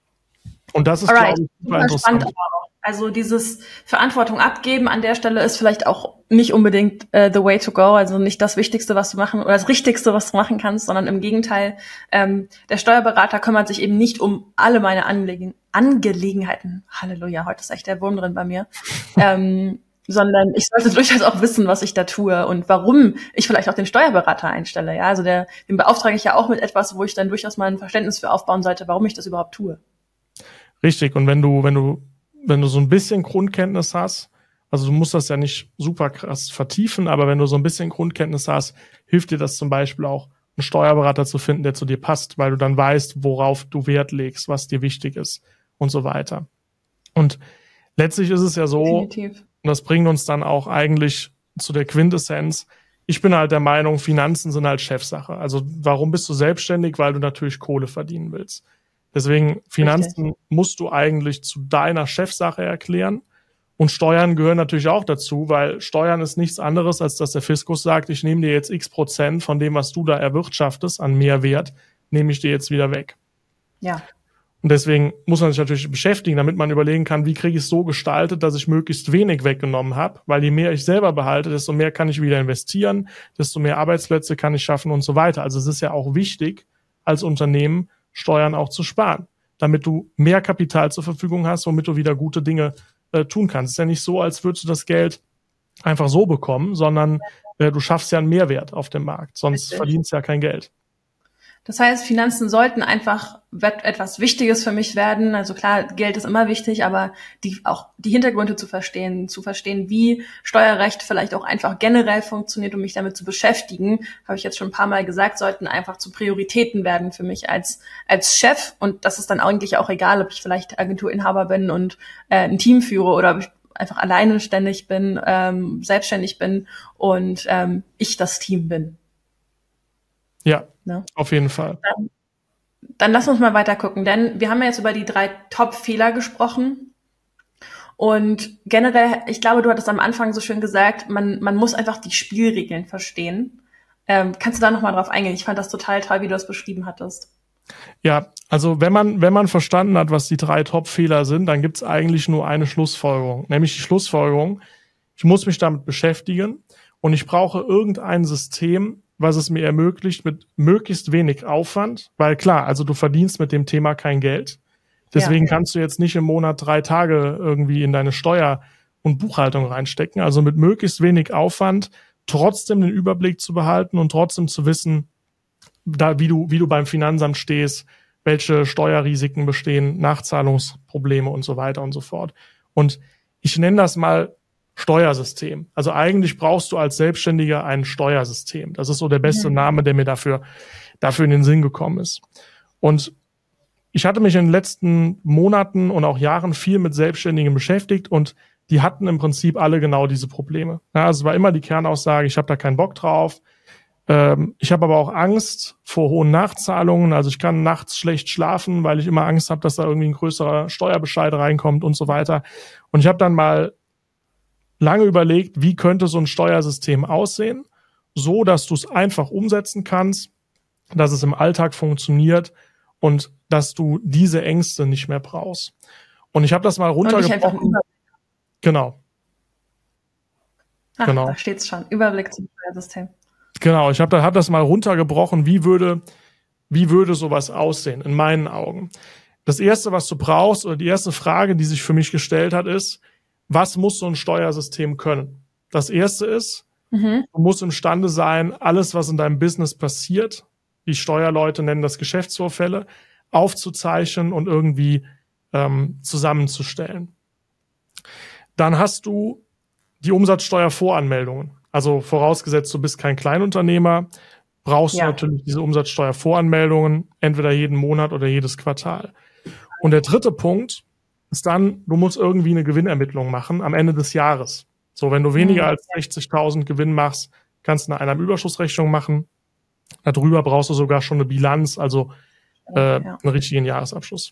Und das ist, Alright. glaube ich, super interessant. Also dieses Verantwortung abgeben an der Stelle ist vielleicht auch nicht unbedingt uh, the way to go, also nicht das Wichtigste, was du machen oder das Richtigste, was du machen kannst, sondern im Gegenteil, ähm, der Steuerberater kümmert sich eben nicht um alle meine Anlegen- Angelegenheiten. Halleluja, heute ist echt der Wurm drin bei mir. ähm, sondern ich sollte durchaus auch wissen, was ich da tue und warum ich vielleicht auch den Steuerberater einstelle. Ja, also der, den beauftrage ich ja auch mit etwas, wo ich dann durchaus mal ein Verständnis für aufbauen sollte, warum ich das überhaupt tue. Richtig. Und wenn du, wenn du, wenn du so ein bisschen Grundkenntnis hast, also du musst das ja nicht super krass vertiefen, aber wenn du so ein bisschen Grundkenntnis hast, hilft dir das zum Beispiel auch, einen Steuerberater zu finden, der zu dir passt, weil du dann weißt, worauf du Wert legst, was dir wichtig ist und so weiter. Und letztlich ist es ja so, Definitiv. Und das bringt uns dann auch eigentlich zu der Quintessenz. Ich bin halt der Meinung, Finanzen sind halt Chefsache. Also warum bist du selbstständig? Weil du natürlich Kohle verdienen willst. Deswegen, Finanzen Richtig. musst du eigentlich zu deiner Chefsache erklären. Und Steuern gehören natürlich auch dazu, weil Steuern ist nichts anderes, als dass der Fiskus sagt, ich nehme dir jetzt x Prozent von dem, was du da erwirtschaftest an Mehrwert, nehme ich dir jetzt wieder weg. Ja. Und deswegen muss man sich natürlich beschäftigen, damit man überlegen kann, wie kriege ich es so gestaltet, dass ich möglichst wenig weggenommen habe, weil je mehr ich selber behalte, desto mehr kann ich wieder investieren, desto mehr Arbeitsplätze kann ich schaffen und so weiter. Also es ist ja auch wichtig, als Unternehmen Steuern auch zu sparen, damit du mehr Kapital zur Verfügung hast, womit du wieder gute Dinge äh, tun kannst. Es ist ja nicht so, als würdest du das Geld einfach so bekommen, sondern äh, du schaffst ja einen Mehrwert auf dem Markt, sonst Richtig. verdienst du ja kein Geld. Das heißt, Finanzen sollten einfach etwas Wichtiges für mich werden. Also klar, Geld ist immer wichtig, aber die, auch die Hintergründe zu verstehen, zu verstehen, wie Steuerrecht vielleicht auch einfach generell funktioniert, um mich damit zu beschäftigen, habe ich jetzt schon ein paar Mal gesagt, sollten einfach zu Prioritäten werden für mich als als Chef. Und das ist dann eigentlich auch egal, ob ich vielleicht Agenturinhaber bin und äh, ein Team führe oder ob ich einfach alleine ständig bin, ähm, selbstständig bin und ähm, ich das Team bin. Ja, ne? Auf jeden Fall. Dann, dann lass uns mal weiter gucken, denn wir haben ja jetzt über die drei Top-Fehler gesprochen und generell, ich glaube, du hattest am Anfang so schön gesagt, man man muss einfach die Spielregeln verstehen. Ähm, kannst du da nochmal drauf eingehen? Ich fand das total toll, wie du das beschrieben hattest. Ja, also wenn man, wenn man verstanden hat, was die drei Top-Fehler sind, dann gibt es eigentlich nur eine Schlussfolgerung, nämlich die Schlussfolgerung, ich muss mich damit beschäftigen und ich brauche irgendein System, was es mir ermöglicht, mit möglichst wenig Aufwand, weil klar, also du verdienst mit dem Thema kein Geld. Deswegen ja. kannst du jetzt nicht im Monat drei Tage irgendwie in deine Steuer- und Buchhaltung reinstecken. Also mit möglichst wenig Aufwand trotzdem den Überblick zu behalten und trotzdem zu wissen, da, wie du, wie du beim Finanzamt stehst, welche Steuerrisiken bestehen, Nachzahlungsprobleme und so weiter und so fort. Und ich nenne das mal Steuersystem. Also eigentlich brauchst du als Selbstständiger ein Steuersystem. Das ist so der beste mhm. Name, der mir dafür, dafür in den Sinn gekommen ist. Und ich hatte mich in den letzten Monaten und auch Jahren viel mit Selbstständigen beschäftigt und die hatten im Prinzip alle genau diese Probleme. Ja, also es war immer die Kernaussage, ich habe da keinen Bock drauf. Ähm, ich habe aber auch Angst vor hohen Nachzahlungen. Also ich kann nachts schlecht schlafen, weil ich immer Angst habe, dass da irgendwie ein größerer Steuerbescheid reinkommt und so weiter. Und ich habe dann mal lange überlegt, wie könnte so ein Steuersystem aussehen, so dass du es einfach umsetzen kannst, dass es im Alltag funktioniert und dass du diese Ängste nicht mehr brauchst. Und ich habe das mal runtergebrochen. Genau. Ach, genau. Da steht's schon. Überblick zum Steuersystem. Genau, ich habe da, hab das mal runtergebrochen, wie würde, wie würde sowas aussehen, in meinen Augen. Das Erste, was du brauchst, oder die erste Frage, die sich für mich gestellt hat, ist, was muss so ein Steuersystem können? Das Erste ist, mhm. du musst imstande sein, alles, was in deinem Business passiert, die Steuerleute nennen das Geschäftsvorfälle, aufzuzeichnen und irgendwie ähm, zusammenzustellen. Dann hast du die Umsatzsteuervoranmeldungen. Also vorausgesetzt, du bist kein Kleinunternehmer, brauchst ja. du natürlich diese Umsatzsteuervoranmeldungen, entweder jeden Monat oder jedes Quartal. Und der dritte Punkt ist dann, du musst irgendwie eine Gewinnermittlung machen am Ende des Jahres. So, wenn du weniger mhm. als sechzigtausend Gewinn machst, kannst du eine Einnahmenüberschussrechnung machen. Darüber brauchst du sogar schon eine Bilanz, also äh, ja. einen richtigen Jahresabschluss.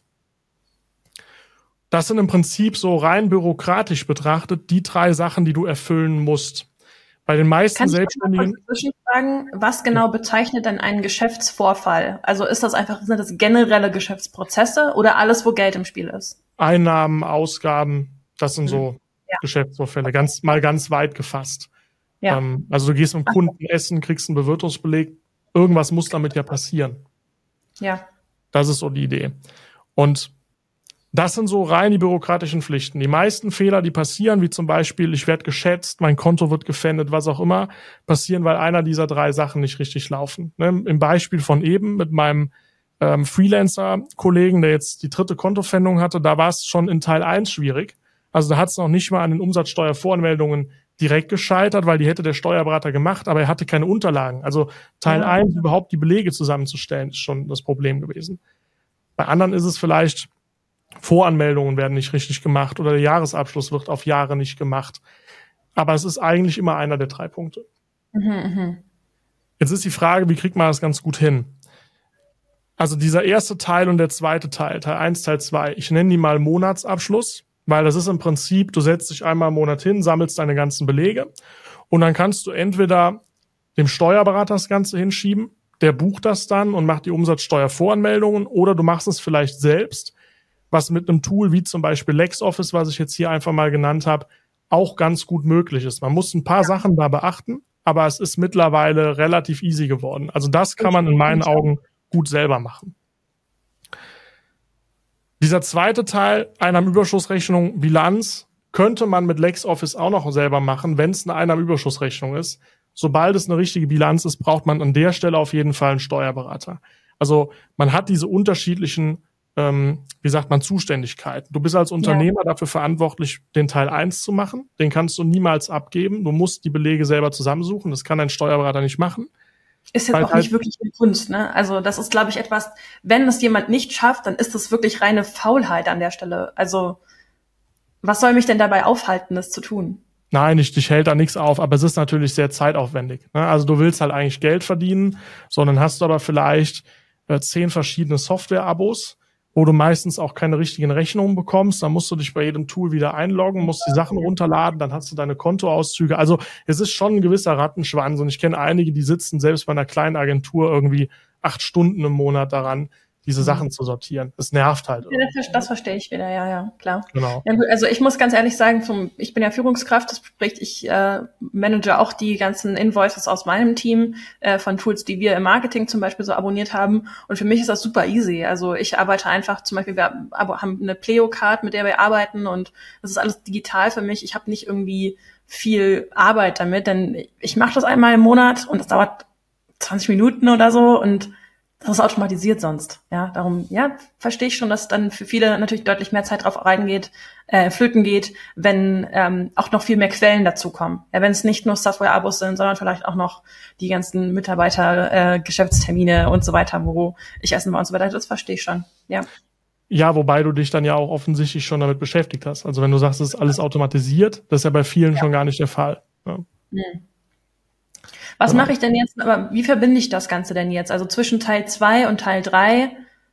Das sind im Prinzip so rein bürokratisch betrachtet die drei Sachen, die du erfüllen musst. Bei den meisten Kann Selbstständigen. Ich mal fragen, was genau bezeichnet denn einen Geschäftsvorfall? Also ist das einfach, sind das generelle Geschäftsprozesse oder alles, wo Geld im Spiel ist? Einnahmen, Ausgaben, das sind so ja. Geschäftsvorfälle, ganz, mal ganz weit gefasst. Ja. Ähm, also du gehst mit dem Kunden essen, kriegst einen Bewirtungsbeleg, irgendwas muss damit ja passieren. Ja. Das ist so die Idee. Und das sind so rein die bürokratischen Pflichten. Die meisten Fehler, die passieren, wie zum Beispiel, ich werde geschätzt, mein Konto wird gefändet, was auch immer, passieren, weil einer dieser drei Sachen nicht richtig laufen. Ne? Im Beispiel von eben mit meinem ähm, Freelancer-Kollegen, der jetzt die dritte Kontopfändung hatte, da war es schon in Teil eins schwierig. Also da hat es noch nicht mal an den Umsatzsteuervoranmeldungen direkt gescheitert, weil die hätte der Steuerberater gemacht, aber er hatte keine Unterlagen. Also Teil ja. eins, überhaupt die Belege zusammenzustellen, ist schon das Problem gewesen. Bei anderen ist es vielleicht, Voranmeldungen werden nicht richtig gemacht oder der Jahresabschluss wird auf Jahre nicht gemacht. Aber es ist eigentlich immer einer der drei Punkte. Mhm, mh. Jetzt ist die Frage, wie kriegt man das ganz gut hin? Also dieser erste Teil und der zweite Teil, Teil eins, Teil zwei, ich nenne die mal Monatsabschluss, weil das ist im Prinzip, du setzt dich einmal im Monat hin, sammelst deine ganzen Belege und dann kannst du entweder dem Steuerberater das Ganze hinschieben, der bucht das dann und macht die Umsatzsteuervoranmeldungen oder du machst es vielleicht selbst, was mit einem Tool wie zum Beispiel LexOffice, was ich jetzt hier einfach mal genannt habe, auch ganz gut möglich ist. Man muss ein paar Sachen da beachten, aber es ist mittlerweile relativ easy geworden. Also das kann man in meinen Augen gut selber machen. Dieser zweite Teil, Einnahmenüberschussrechnung, Bilanz, könnte man mit LexOffice auch noch selber machen, wenn es eine Einnahmenüberschussrechnung ist. Sobald es eine richtige Bilanz ist, braucht man an der Stelle auf jeden Fall einen Steuerberater. Also man hat diese unterschiedlichen Ähm, wie sagt man, Zuständigkeit. Du bist als Unternehmer ja. dafür verantwortlich, den Teil eins zu machen. Den kannst du niemals abgeben. Du musst die Belege selber zusammensuchen. Das kann ein Steuerberater nicht machen. Ist jetzt auch halt nicht wirklich eine Kunst, ne? Also das ist, glaube ich, etwas, wenn es jemand nicht schafft, dann ist das wirklich reine Faulheit an der Stelle. Also was soll mich denn dabei aufhalten, das zu tun? Nein, dich, dich hält da nichts auf, aber es ist natürlich sehr zeitaufwendig. Ne? Also du willst halt eigentlich Geld verdienen, sondern hast du aber vielleicht äh, zehn verschiedene Software-Abos, wo du meistens auch keine richtigen Rechnungen bekommst. Dann musst du dich bei jedem Tool wieder einloggen, musst die Sachen runterladen, dann hast du deine Kontoauszüge. Also es ist schon ein gewisser Rattenschwanz und ich kenne einige, die sitzen selbst bei einer kleinen Agentur irgendwie acht Stunden im Monat daran, diese Sachen zu sortieren. Es nervt halt. Ja, das, das verstehe ich wieder, ja, ja, klar. Genau. Ja, gut, also ich muss ganz ehrlich sagen, zum, ich bin ja Führungskraft, das spricht, ich äh, manage auch die ganzen Invoices aus meinem Team, äh, von Tools, die wir im Marketing zum Beispiel so abonniert haben. Und für mich ist das super easy. Also ich arbeite einfach, zum Beispiel, wir haben eine Pleo-Card, mit der wir arbeiten, und das ist alles digital für mich. Ich habe nicht irgendwie viel Arbeit damit, denn ich mache das einmal im Monat und das dauert zwanzig Minuten oder so, und das ist automatisiert sonst. Ja, darum, ja, verstehe ich schon, dass dann für viele natürlich deutlich mehr Zeit drauf reingeht, äh, flöten geht, wenn ähm, auch noch viel mehr Quellen dazukommen. Ja, wenn es nicht nur Software-Abos sind, sondern vielleicht auch noch die ganzen Mitarbeiter, äh, Geschäftstermine und so weiter, wo ich essen war und so weiter. Das verstehe ich schon. Ja. Ja, wobei du dich dann ja auch offensichtlich schon damit beschäftigt hast. Also wenn du sagst, es ist alles automatisiert, das ist ja bei vielen ja. schon gar nicht der Fall. Ja. Hm. Was genau. mache ich denn jetzt, aber wie verbinde ich das Ganze denn jetzt? Also zwischen Teil zwei und Teil drei,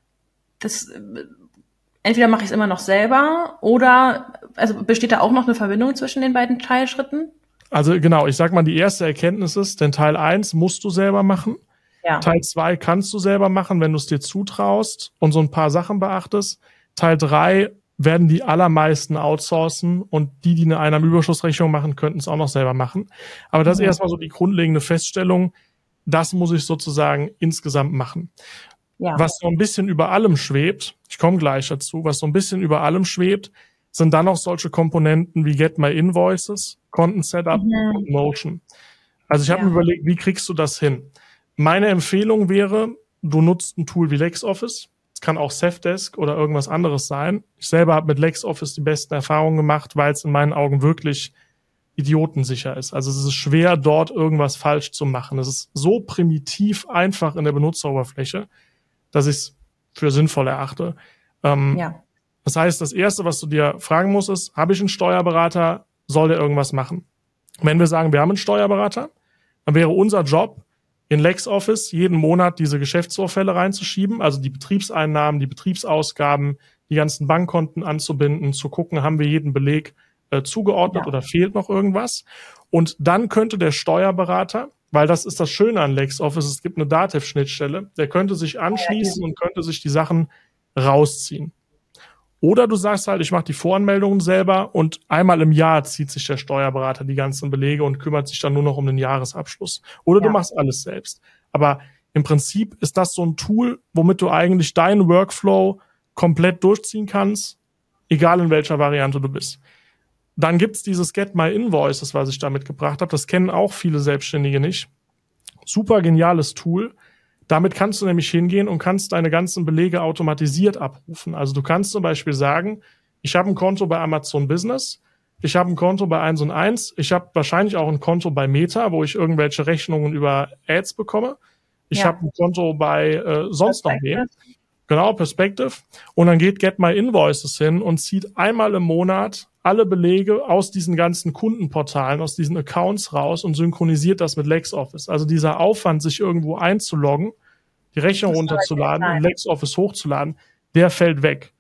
das, entweder mache ich es immer noch selber, oder, also besteht da auch noch eine Verbindung zwischen den beiden Teilschritten? Also genau, ich sag mal, die erste Erkenntnis ist, denn Teil eins musst du selber machen. Ja. Teil zwei kannst du selber machen, wenn du es dir zutraust und so ein paar Sachen beachtest. Teil drei werden die allermeisten outsourcen, und die, die eine Einnahmenüberschussrechnung machen, könnten es auch noch selber machen. Aber das mhm. ist erstmal so die grundlegende Feststellung, das muss ich sozusagen insgesamt machen. Ja. Was so ein bisschen über allem schwebt, ich komme gleich dazu, was so ein bisschen über allem schwebt, sind dann auch solche Komponenten wie Get My Invoices, Content Setup mhm. und Notion. Also ich habe ja. mir überlegt, wie kriegst du das hin? Meine Empfehlung wäre, du nutzt ein Tool wie LexOffice. Kann auch Safdesk oder irgendwas anderes sein. Ich selber habe mit LexOffice die besten Erfahrungen gemacht, weil es in meinen Augen wirklich idiotensicher ist. Also es ist schwer, dort irgendwas falsch zu machen. Es ist so primitiv einfach in der Benutzeroberfläche, dass ich es für sinnvoll erachte. Ähm, ja. Das heißt, das Erste, was du dir fragen musst, ist, habe ich einen Steuerberater, soll der irgendwas machen? Wenn wir sagen, wir haben einen Steuerberater, dann wäre unser Job, in LexOffice jeden Monat diese Geschäftsvorfälle reinzuschieben, also die Betriebseinnahmen, die Betriebsausgaben, die ganzen Bankkonten anzubinden, zu gucken, haben wir jeden Beleg äh, zugeordnet ja. oder fehlt noch irgendwas. Und dann könnte der Steuerberater, weil das ist das Schöne an LexOffice, es gibt eine Datev-Schnittstelle, der könnte sich anschließen ja, und könnte sich die Sachen rausziehen. Oder du sagst halt, ich mache die Voranmeldungen selber, und einmal im Jahr zieht sich der Steuerberater die ganzen Belege und kümmert sich dann nur noch um den Jahresabschluss. Oder ja. du machst alles selbst. Aber im Prinzip ist das so ein Tool, womit du eigentlich deinen Workflow komplett durchziehen kannst, egal in welcher Variante du bist. Dann gibt's dieses Get My Invoices, was ich da mitgebracht habe. Das kennen auch viele Selbstständige nicht. Super geniales Tool. Damit kannst du nämlich hingehen und kannst deine ganzen Belege automatisiert abrufen. Also du kannst zum Beispiel sagen, ich habe ein Konto bei Amazon Business, ich habe ein Konto bei eins und eins, ich habe wahrscheinlich auch ein Konto bei Meta, wo ich irgendwelche Rechnungen über Ads bekomme. Ich ja. habe ein Konto bei äh, sonst noch wem. Genau, Perspective. Und dann geht Get My Invoices hin und zieht einmal im Monat alle Belege aus diesen ganzen Kundenportalen, aus diesen Accounts raus und synchronisiert das mit LexOffice. Also dieser Aufwand, sich irgendwo einzuloggen, die Rechnung runterzuladen und LexOffice hochzuladen, der fällt weg.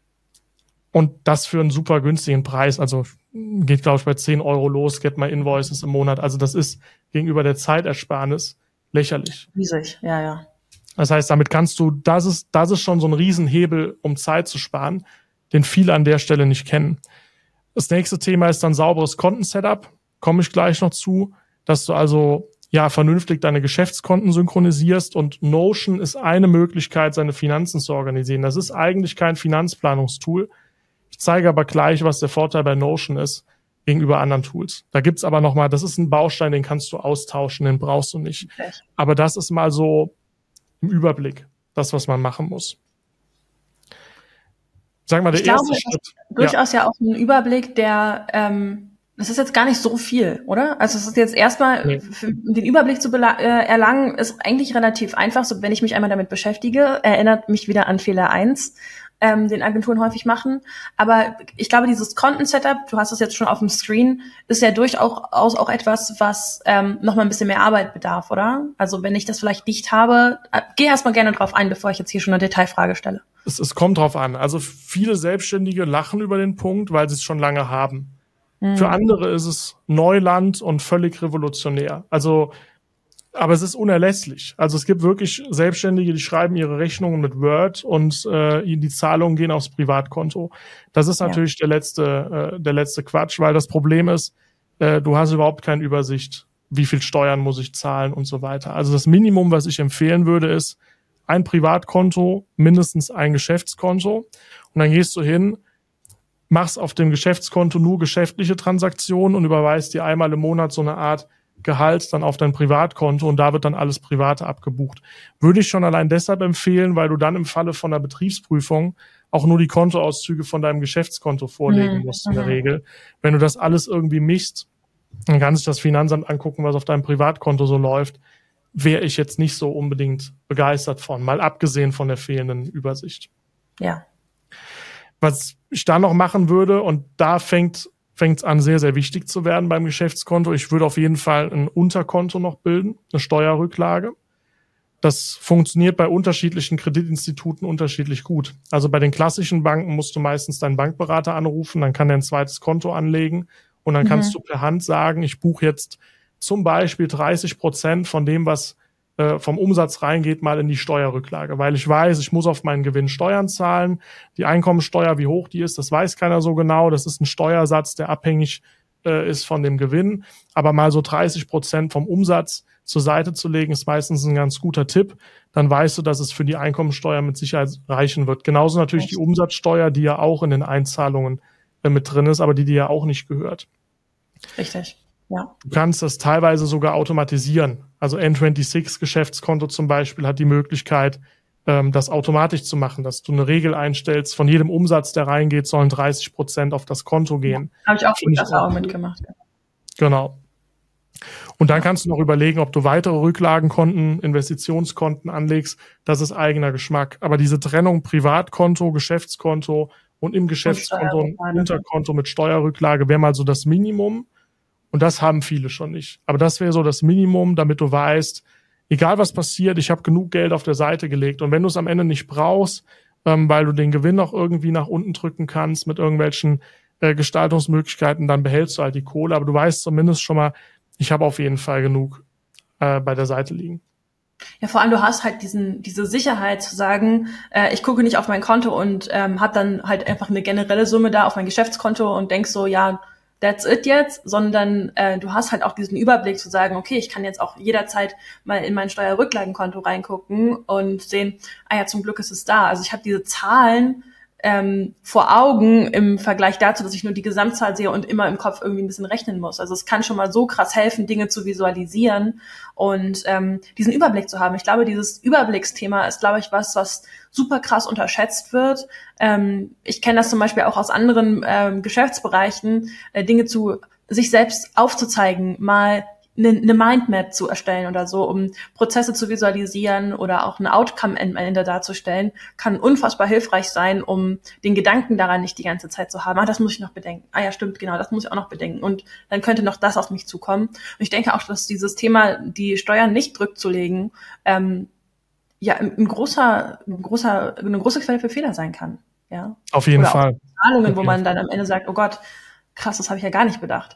Und das für einen super günstigen Preis. Also geht, glaube ich, bei zehn Euro los, Get My Invoices im Monat. Also das ist gegenüber der Zeitersparnis lächerlich. Riesig, ja, ja. Das heißt, damit kannst du, das ist, das ist schon so ein Riesenhebel, um Zeit zu sparen, den viele an der Stelle nicht kennen. Das nächste Thema ist dann sauberes Konten-Setup. Komme ich gleich noch zu, dass du also ja vernünftig deine Geschäftskonten synchronisierst, und Notion ist eine Möglichkeit, seine Finanzen zu organisieren. Das ist eigentlich kein Finanzplanungstool. Ich zeige aber gleich, was der Vorteil bei Notion ist gegenüber anderen Tools. Da gibt's aber nochmal, das ist ein Baustein, den kannst du austauschen, den brauchst du nicht. Okay. Aber das ist mal so im Überblick, das, was man machen muss. Sag mal, der ich erste glaube, Schritt. Das ist durchaus ja. ja auch ein Überblick, der, ähm, das ist jetzt gar nicht so viel, oder? Also es ist jetzt erstmal, nee. für den Überblick zu bela- äh, erlangen, ist eigentlich relativ einfach. So, wenn ich mich einmal damit beschäftige, erinnert mich wieder an Fehler eins, ähm, den Agenturen häufig machen. Aber ich glaube, dieses Content-Setup, du hast es jetzt schon auf dem Screen, ist ja durchaus auch etwas, was ähm, nochmal ein bisschen mehr Arbeit bedarf, oder? Also wenn ich das vielleicht nicht habe, äh, geh erstmal gerne drauf ein, bevor ich jetzt hier schon eine Detailfrage stelle. Es, es kommt drauf an. Also viele Selbstständige lachen über den Punkt, weil sie es schon lange haben. Mhm. Für andere ist es Neuland und völlig revolutionär. Also aber es ist unerlässlich. Also es gibt wirklich Selbstständige, die schreiben ihre Rechnungen mit Word und äh, die Zahlungen gehen aufs Privatkonto. Das ist natürlich ja. der letzte, äh, der letzte Quatsch, weil das Problem ist, äh, du hast überhaupt keine Übersicht, wie viel Steuern muss ich zahlen und so weiter. Also das Minimum, was ich empfehlen würde, ist ein Privatkonto, mindestens ein Geschäftskonto. Und dann gehst du hin, machst auf dem Geschäftskonto nur geschäftliche Transaktionen und überweist dir einmal im Monat so eine Art Gehalt dann auf dein Privatkonto und da wird dann alles Private abgebucht. Würde ich schon allein deshalb empfehlen, weil du dann im Falle von einer Betriebsprüfung auch nur die Kontoauszüge von deinem Geschäftskonto vorlegen mhm. musst in der Regel. Wenn du das alles irgendwie mischst, dann kann sich das Finanzamt angucken, was auf deinem Privatkonto so läuft. Wäre ich jetzt nicht so unbedingt begeistert von, mal abgesehen von der fehlenden Übersicht. Ja. Was ich da noch machen würde, und da fängt fängt es an, sehr, sehr wichtig zu werden beim Geschäftskonto. Ich würde auf jeden Fall ein Unterkonto noch bilden, eine Steuerrücklage. Das funktioniert bei unterschiedlichen Kreditinstituten unterschiedlich gut. Also bei den klassischen Banken musst du meistens deinen Bankberater anrufen, dann kann der ein zweites Konto anlegen und dann mhm. kannst du per Hand sagen, ich buche jetzt zum Beispiel dreißig Prozent von dem, was äh, vom Umsatz reingeht, mal in die Steuerrücklage, weil ich weiß, ich muss auf meinen Gewinn Steuern zahlen. Die Einkommensteuer, wie hoch die ist, das weiß keiner so genau. Das ist ein Steuersatz, der abhängig äh, ist von dem Gewinn. Aber mal so dreißig Prozent vom Umsatz zur Seite zu legen, ist meistens ein ganz guter Tipp. Dann weißt du, dass es für die Einkommensteuer mit Sicherheit reichen wird. Genauso natürlich die Umsatzsteuer, die ja auch in den Einzahlungen äh, mit drin ist, aber die dir ja auch nicht gehört. Richtig. Ja. Du kannst das teilweise sogar automatisieren. Also N sechsundzwanzig Geschäftskonto zum Beispiel hat die Möglichkeit, ähm, das automatisch zu machen, dass du eine Regel einstellst, von jedem Umsatz, der reingeht, sollen dreißig Prozent auf das Konto gehen. Ja, habe ich auch gute Erfahrungen mitgemacht. Genau. Und dann kannst du noch überlegen, ob du weitere Rücklagenkonten, Investitionskonten anlegst. Das ist eigener Geschmack. Aber diese Trennung Privatkonto, Geschäftskonto und im Geschäftskonto ein Unterkonto mit Steuerrücklage wäre mal so das Minimum. Und das haben viele schon nicht. Aber das wäre so das Minimum, damit du weißt, egal was passiert, ich habe genug Geld auf der Seite gelegt. Und wenn du es am Ende nicht brauchst, ähm, weil du den Gewinn auch irgendwie nach unten drücken kannst mit irgendwelchen äh, Gestaltungsmöglichkeiten, dann behältst du halt die Kohle. Aber du weißt zumindest schon mal, ich habe auf jeden Fall genug äh, bei der Seite liegen. Ja, vor allem du hast halt diesen diese Sicherheit zu sagen, äh, ich gucke nicht auf mein Konto und ähm, habe dann halt einfach eine generelle Summe da auf mein Geschäftskonto und denk so, ja, that's it jetzt, sondern äh, du hast halt auch diesen Überblick zu sagen, okay, ich kann jetzt auch jederzeit mal in mein Steuerrücklagenkonto reingucken und sehen, ah ja, zum Glück ist es da. Also ich habe diese Zahlen ähm, vor Augen im Vergleich dazu, dass ich nur die Gesamtzahl sehe und immer im Kopf irgendwie ein bisschen rechnen muss. Also es kann schon mal so krass helfen, Dinge zu visualisieren und ähm, diesen Überblick zu haben. Ich glaube, dieses Überblicksthema ist, glaube ich, was, was super krass unterschätzt wird. Ähm, ich kenne das zum Beispiel auch aus anderen ähm, Geschäftsbereichen, äh, Dinge zu sich selbst aufzuzeigen, mal eine, eine Mindmap zu erstellen oder so, um Prozesse zu visualisieren oder auch ein Outcome am Ende darzustellen, kann unfassbar hilfreich sein, um den Gedanken daran nicht die ganze Zeit zu haben. Ah, das muss ich noch bedenken. Ah ja, stimmt, genau, das muss ich auch noch bedenken. Und dann könnte noch das auf mich zukommen. Und ich denke auch, dass dieses Thema, die Steuern nicht zurückzulegen, ähm, ja, ein großer, ein großer, eine große Quelle für Fehler sein kann. Ja. Auf jeden oder Fall. Auch Zahlungen, wo man dann am Ende sagt, oh Gott, krass, das habe ich ja gar nicht bedacht.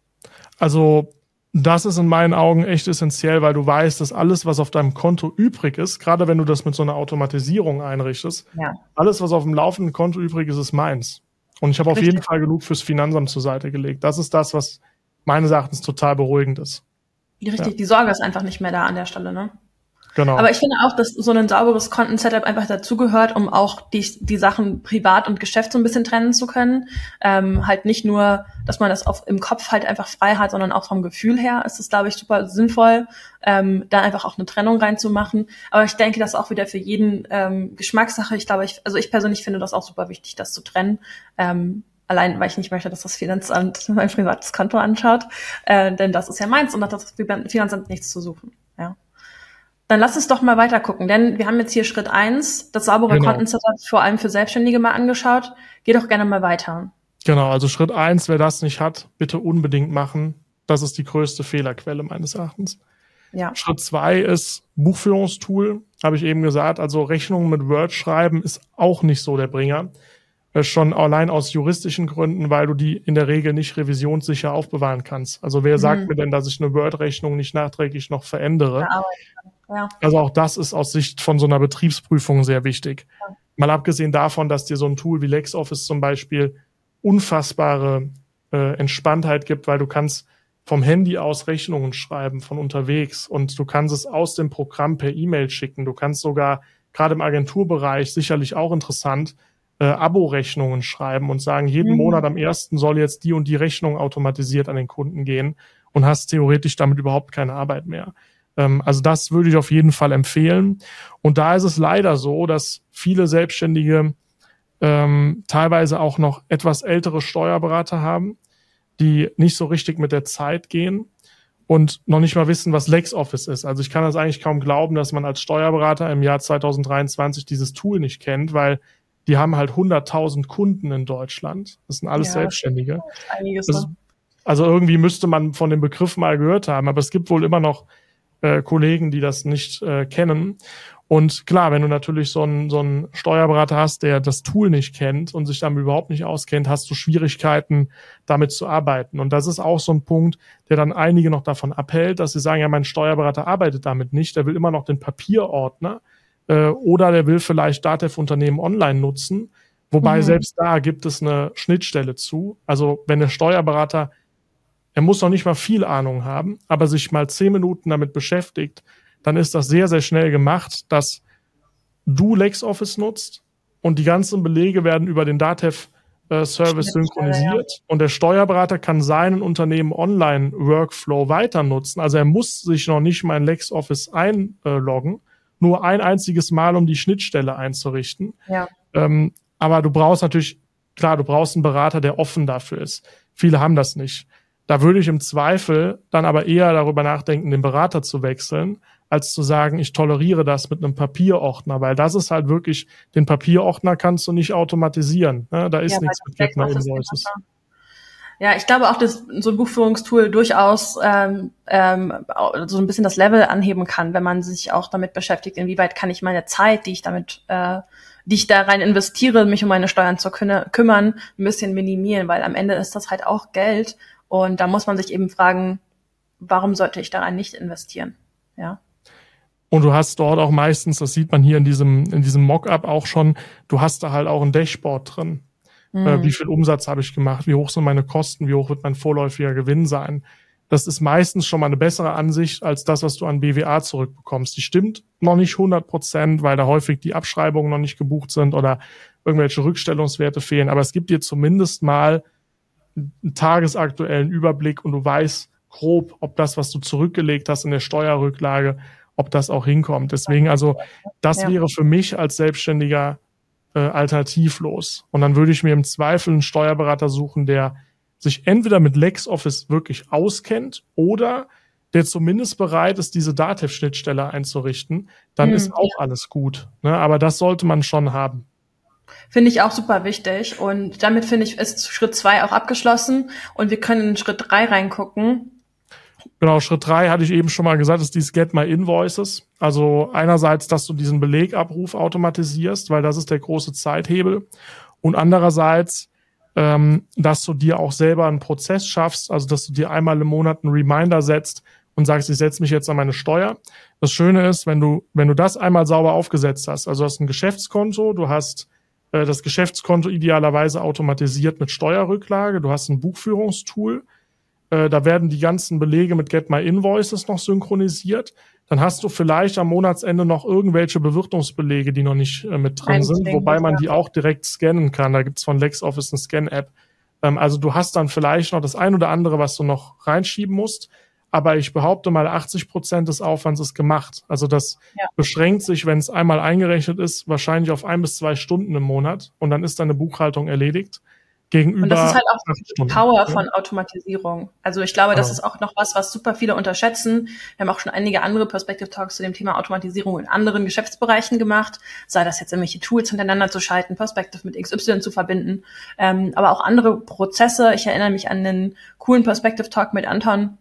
Also das ist in meinen Augen echt essentiell, weil du weißt, dass alles, was auf deinem Konto übrig ist, gerade wenn du das mit so einer Automatisierung einrichtest, ja. alles, was auf dem laufenden Konto übrig ist, ist meins. Und ich habe auf jeden Fall genug fürs Finanzamt zur Seite gelegt. Das ist das, was meines Erachtens total beruhigend ist. Richtig, ja. Die Sorge ist einfach nicht mehr da an der Stelle, ne? Genau. Aber ich finde auch, dass so ein sauberes Konten-Setup einfach dazugehört, um auch die, die Sachen Privat und Geschäft so ein bisschen trennen zu können. Ähm, halt nicht nur, dass man das auf, im Kopf halt einfach frei hat, sondern auch vom Gefühl her ist es, glaube ich, super sinnvoll, ähm, da einfach auch eine Trennung reinzumachen. Aber ich denke, das ist auch wieder für jeden ähm, Geschmackssache. Ich glaube, ich, also ich persönlich finde das auch super wichtig, das zu trennen. Ähm, Allein, weil ich nicht möchte, dass das Finanzamt mein privates Konto anschaut. Äh, denn das ist ja meins und hat das Finanzamt nichts zu suchen. Ja. Dann lass uns doch mal weiter gucken, denn wir haben jetzt hier Schritt eins, das saubere genau. Kontensetup vor allem für Selbstständige mal angeschaut. Geh doch gerne mal weiter. Genau, also Schritt eins, wer das nicht hat, bitte unbedingt machen. Das ist die größte Fehlerquelle meines Erachtens. Ja. Schritt zwei ist Buchführungstool, habe ich eben gesagt. Also Rechnungen mit Word schreiben ist auch nicht so der Bringer. schon allein aus juristischen Gründen, weil du die in der Regel nicht revisionssicher aufbewahren kannst. Also wer mhm. sagt mir denn, dass ich eine Word-Rechnung nicht nachträglich noch verändere? Ja. Also auch das ist aus Sicht von so einer Betriebsprüfung sehr wichtig. Ja. Mal abgesehen davon, dass dir so ein Tool wie LexOffice zum Beispiel unfassbare äh, Entspanntheit gibt, weil du kannst vom Handy aus Rechnungen schreiben, von unterwegs, und du kannst es aus dem Programm per E-Mail schicken. Du kannst sogar, gerade im Agenturbereich, sicherlich auch interessant, Äh, Abo-Rechnungen schreiben und sagen, jeden mhm. Monat am ersten soll jetzt die und die Rechnung automatisiert an den Kunden gehen, und hast theoretisch damit überhaupt keine Arbeit mehr. Ähm, also das würde ich auf jeden Fall empfehlen. Und da ist es leider so, dass viele Selbstständige ähm, teilweise auch noch etwas ältere Steuerberater haben, die nicht so richtig mit der Zeit gehen und noch nicht mal wissen, was LexOffice ist. Also ich kann das eigentlich kaum glauben, dass man als Steuerberater im Jahr zwanzig dreiundzwanzig dieses Tool nicht kennt, weil die haben halt hunderttausend Kunden in Deutschland. Das sind alles ja, Selbstständige. Einiges, das, also irgendwie müsste man von dem Begriff mal gehört haben, aber es gibt wohl immer noch äh, Kollegen, die das nicht äh, kennen. Und klar, wenn du natürlich so einen, so einen Steuerberater hast, der das Tool nicht kennt und sich damit überhaupt nicht auskennt, hast du Schwierigkeiten, damit zu arbeiten. Und das ist auch so ein Punkt, der dann einige noch davon abhält, dass sie sagen, ja, mein Steuerberater arbeitet damit nicht, der will immer noch den Papierordner. Oder der will vielleicht Datev-Unternehmen online nutzen, wobei mhm. selbst da gibt es eine Schnittstelle zu. Also wenn der Steuerberater, er muss noch nicht mal viel Ahnung haben, aber sich mal zehn Minuten damit beschäftigt, dann ist das sehr, sehr schnell gemacht, dass du LexOffice nutzt und die ganzen Belege werden über den Datev-Service synchronisiert, ja. Und der Steuerberater kann seinen Unternehmen Online-Workflow weiter nutzen. Also er muss sich noch nicht mal in LexOffice einloggen, nur ein einziges Mal, um die Schnittstelle einzurichten. Ja. Ähm, aber du brauchst natürlich, klar, du brauchst einen Berater, der offen dafür ist. Viele haben das nicht. Da würde ich im Zweifel dann aber eher darüber nachdenken, den Berater zu wechseln, als zu sagen, ich toleriere das mit einem Papierordner, weil das ist halt wirklich, den Papierordner kannst du nicht automatisieren. Ne? Da ist ja, nichts mit Get My Invoices. Ja, ich glaube auch, dass so ein Buchführungstool durchaus ähm, ähm, so ein bisschen das Level anheben kann, wenn man sich auch damit beschäftigt, inwieweit kann ich meine Zeit, die ich damit, äh, die ich da rein investiere, mich um meine Steuern zu kü- kümmern, ein bisschen minimieren, weil am Ende ist das halt auch Geld, und da muss man sich eben fragen, warum sollte ich da rein nicht investieren? Ja. Und du hast dort auch meistens, das sieht man hier in diesem in diesem Mockup auch schon, du hast da halt auch ein Dashboard drin. Mhm. Wie viel Umsatz habe ich gemacht? Wie hoch sind meine Kosten? Wie hoch wird mein vorläufiger Gewinn sein? Das ist meistens schon mal eine bessere Ansicht als das, was du an B W A zurückbekommst. Die stimmt noch nicht hundert Prozent, weil da häufig die Abschreibungen noch nicht gebucht sind oder irgendwelche Rückstellungswerte fehlen. Aber es gibt dir zumindest mal einen tagesaktuellen Überblick und du weißt grob, ob das, was du zurückgelegt hast in der Steuerrücklage, ob das auch hinkommt. Deswegen also, das ja. wäre für mich als Selbstständiger alternativlos. Und dann würde ich mir im Zweifel einen Steuerberater suchen, der sich entweder mit LexOffice wirklich auskennt oder der zumindest bereit ist, diese Datev-Schnittstelle einzurichten. Dann hm. ist auch alles gut. Ne? Aber das sollte man schon haben. Finde ich auch super wichtig. Und damit finde ich, ist Schritt zwei auch abgeschlossen. Und wir können in Schritt drei reingucken. Genau, Schritt drei hatte ich eben schon mal gesagt, ist dieses Get My Invoices. Also einerseits, dass du diesen Belegabruf automatisierst, weil das ist der große Zeithebel. Und andererseits, ähm, dass du dir auch selber einen Prozess schaffst, also dass du dir einmal im Monat einen Reminder setzt und sagst, ich setze mich jetzt an meine Steuer. Das Schöne ist, wenn du wenn du das einmal sauber aufgesetzt hast, also du hast ein Geschäftskonto, du hast äh, das Geschäftskonto idealerweise automatisiert mit Steuerrücklage, du hast ein Buchführungstool, da werden die ganzen Belege mit Get My Invoices noch synchronisiert. Dann hast du vielleicht am Monatsende noch irgendwelche Bewirtungsbelege, die noch nicht äh, mit drin sind, wobei man die auch direkt scannen kann. Da gibt's von LexOffice eine Scan-App. Ähm, also du hast dann vielleicht noch das ein oder andere, was du noch reinschieben musst. Aber ich behaupte mal, achtzig Prozent des Aufwands ist gemacht. Also das ja. beschränkt sich, wenn es einmal eingerechnet ist, wahrscheinlich auf ein bis zwei Stunden im Monat. Und dann ist deine Buchhaltung erledigt. Gegenüber und das ist halt auch die Power von Automatisierung. Also ich glaube, das ist auch noch was, was super viele unterschätzen. Wir haben auch schon einige andere Perspective Talks zu dem Thema Automatisierung in anderen Geschäftsbereichen gemacht, sei das jetzt irgendwelche Tools hintereinander zu schalten, Perspective mit X Y zu verbinden, ähm, aber auch andere Prozesse. Ich erinnere mich an den coolen Perspective Talk mit Anton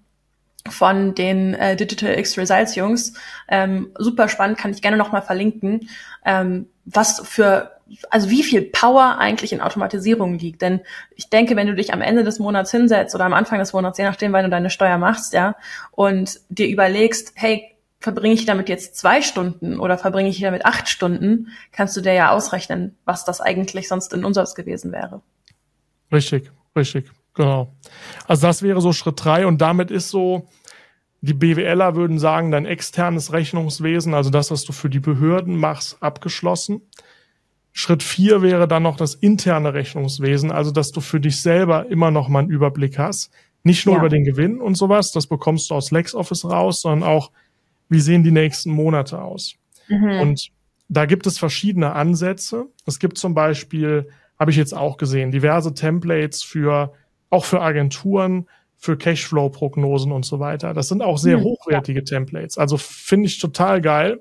von den äh, Digital X Results Jungs. Ähm, super spannend, kann ich gerne nochmal verlinken, ähm, was für also wie viel Power eigentlich in Automatisierung liegt. Denn ich denke, wenn du dich am Ende des Monats hinsetzt oder am Anfang des Monats, je nachdem, wann du deine Steuer machst, ja, und dir überlegst, hey, verbringe ich damit jetzt zwei Stunden oder verbringe ich damit acht Stunden, kannst du dir ja ausrechnen, was das eigentlich sonst in Umsatz gewesen wäre. Richtig, richtig, genau. Also das wäre so Schritt drei und damit ist so, die BWLer würden sagen, dein externes Rechnungswesen, also das, was du für die Behörden machst, abgeschlossen. Schritt vier wäre dann noch das interne Rechnungswesen, also dass du für dich selber immer noch mal einen Überblick hast. Nicht nur ja. über den Gewinn und sowas, das bekommst du aus LexOffice raus, sondern auch, wie sehen die nächsten Monate aus. Mhm. Und da gibt es verschiedene Ansätze. Es gibt zum Beispiel, habe ich jetzt auch gesehen, diverse Templates für, auch für Agenturen, für Cashflow-Prognosen und so weiter. Das sind auch sehr mhm. hochwertige Templates. Also finde ich total geil.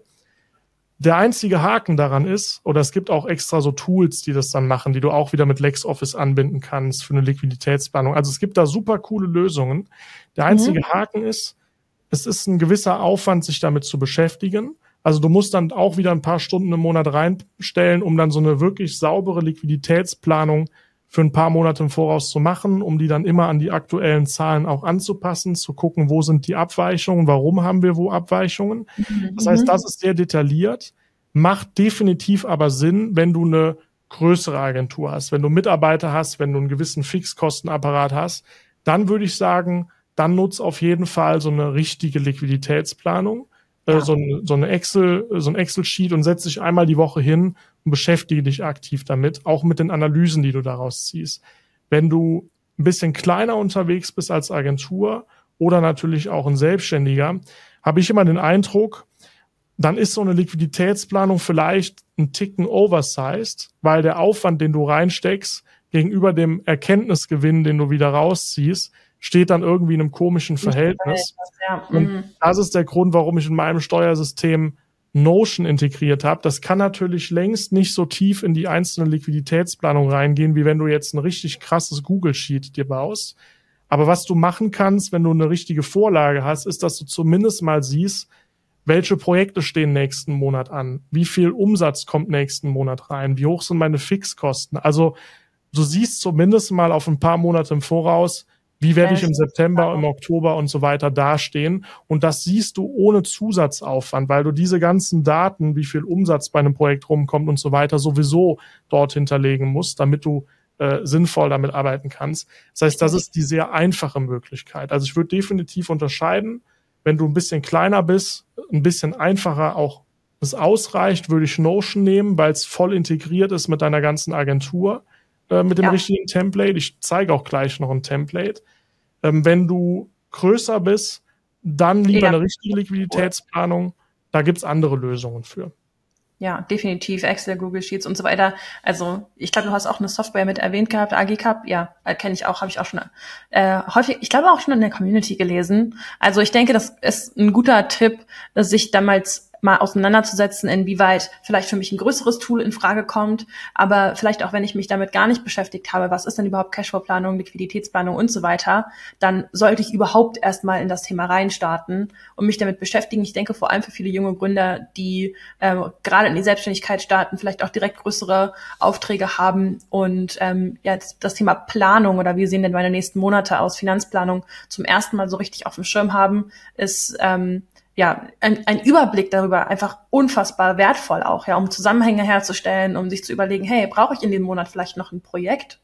Der einzige Haken daran ist, oder es gibt auch extra so Tools, die das dann machen, die du auch wieder mit LexOffice anbinden kannst für eine Liquiditätsplanung. Also es gibt da super coole Lösungen. Der einzige mhm. Haken ist, es ist ein gewisser Aufwand, sich damit zu beschäftigen. Also du musst dann auch wieder ein paar Stunden im Monat reinstellen, um dann so eine wirklich saubere Liquiditätsplanung für ein paar Monate im Voraus zu machen, um die dann immer an die aktuellen Zahlen auch anzupassen, zu gucken, wo sind die Abweichungen, warum haben wir wo Abweichungen. Mhm. Das heißt, das ist sehr detailliert, macht definitiv aber Sinn, wenn du eine größere Agentur hast, wenn du Mitarbeiter hast, wenn du einen gewissen Fixkostenapparat hast, dann würde ich sagen, dann nutz auf jeden Fall so eine richtige Liquiditätsplanung, ja. äh, so, ein, so eine Excel, so ein Excel-Sheet und setz dich einmal die Woche hin und beschäftige dich aktiv damit, auch mit den Analysen, die du daraus ziehst. Wenn du ein bisschen kleiner unterwegs bist als Agentur oder natürlich auch ein Selbstständiger, habe ich immer den Eindruck, dann ist so eine Liquiditätsplanung vielleicht ein Ticken oversized, weil der Aufwand, den du reinsteckst, gegenüber dem Erkenntnisgewinn, den du wieder rausziehst, steht dann irgendwie in einem komischen Verhältnis. Ja. Und das ist der Grund, warum ich in meinem Steuersystem Notion integriert habe. Das kann natürlich längst nicht so tief in die einzelne Liquiditätsplanung reingehen, wie wenn du jetzt ein richtig krasses Google-Sheet dir baust. Aber was du machen kannst, wenn du eine richtige Vorlage hast, ist, dass du zumindest mal siehst, welche Projekte stehen nächsten Monat an, wie viel Umsatz kommt nächsten Monat rein, wie hoch sind meine Fixkosten. Also du siehst zumindest mal auf ein paar Monate im Voraus, wie werde ich im September, im Oktober und so weiter dastehen? Und das siehst du ohne Zusatzaufwand, weil du diese ganzen Daten, wie viel Umsatz bei einem Projekt rumkommt und so weiter, sowieso dort hinterlegen musst, damit du äh, sinnvoll damit arbeiten kannst. Das heißt, das ist die sehr einfache Möglichkeit. Also ich würde definitiv unterscheiden, wenn du ein bisschen kleiner bist, ein bisschen einfacher auch es ausreicht, würde ich Notion nehmen, weil es voll integriert ist mit deiner ganzen Agentur, äh, mit dem ja. richtigen Template. Ich zeige auch gleich noch ein Template. Ähm, wenn du größer bist, dann lieber ja. eine richtige Liquiditätsplanung. Da gibt's andere Lösungen für. Ja, definitiv. Excel, Google Sheets und so weiter. Also ich glaube, du hast auch eine Software mit erwähnt gehabt, A G C A P. Ja, kenne ich auch, habe ich auch schon äh, häufig, ich glaube auch schon in der Community gelesen. Also ich denke, das ist ein guter Tipp, sich damals mal auseinanderzusetzen, inwieweit vielleicht für mich ein größeres Tool in Frage kommt, aber vielleicht auch, wenn ich mich damit gar nicht beschäftigt habe, was ist denn überhaupt Cashflow-Planung, Liquiditätsplanung und so weiter, dann sollte ich überhaupt erstmal in das Thema reinstarten und mich damit beschäftigen. Ich denke vor allem für viele junge Gründer, die äh, gerade in die Selbstständigkeit starten, vielleicht auch direkt größere Aufträge haben und ähm, ja, das, das Thema Planung oder wie sehen denn meine nächsten Monate aus, Finanzplanung zum ersten Mal so richtig auf dem Schirm haben, ist ähm, ja, ein, ein Überblick darüber einfach unfassbar wertvoll auch, ja, um Zusammenhänge herzustellen, um sich zu überlegen, hey, brauche ich in dem Monat vielleicht noch ein Projekt?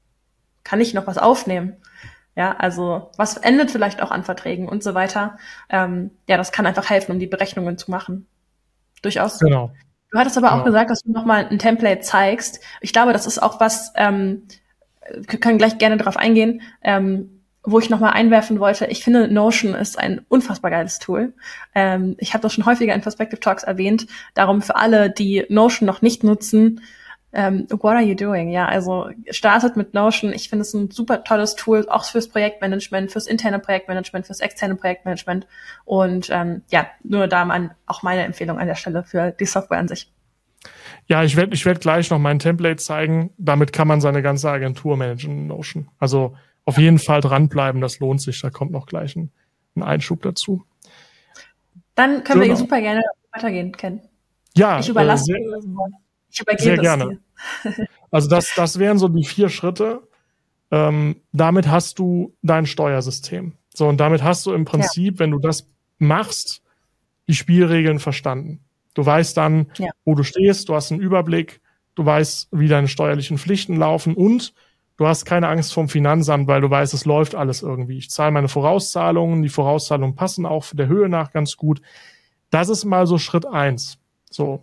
Kann ich noch was aufnehmen? Ja, also was endet vielleicht auch an Verträgen und so weiter. Ähm, ja, das kann einfach helfen, um die Berechnungen zu machen. Durchaus. Genau. Du hattest aber genau. auch gesagt, dass du nochmal ein Template zeigst. Ich glaube, das ist auch was, ähm, wir können gleich gerne darauf eingehen, ähm, wo ich nochmal einwerfen wollte, ich finde, Notion ist ein unfassbar geiles Tool. Ähm, ich habe das schon häufiger in Perspective Talks erwähnt. Darum für alle, die Notion noch nicht nutzen, ähm, what are you doing? Ja, also startet mit Notion. Ich finde es ein super tolles Tool, auch fürs Projektmanagement, fürs interne Projektmanagement, fürs externe Projektmanagement. Und ähm, ja, nur da mal auch meine Empfehlung an der Stelle für die Software an sich. Ja, ich werde ich werd gleich noch mein Template zeigen. Damit kann man seine ganze Agentur managen in Notion. Also auf jeden Fall dranbleiben, das lohnt sich. Da kommt noch gleich ein, ein Einschub dazu. Dann können genau. wir super gerne weitergehen, Ken. Ja, ich überlasse äh, sehr, Ich übergebe Sehr es gerne. dir. Also das, das wären so die vier Schritte. Ähm, damit hast du dein Steuersystem. So, und damit hast du im Prinzip, ja. wenn du das machst, die Spielregeln verstanden. Du weißt dann, ja. wo du stehst, du hast einen Überblick, du weißt, wie deine steuerlichen Pflichten laufen und du hast keine Angst vom Finanzamt, weil du weißt, es läuft alles irgendwie. Ich zahle meine Vorauszahlungen, die Vorauszahlungen passen auch der Höhe nach ganz gut. Das ist mal so Schritt eins. So.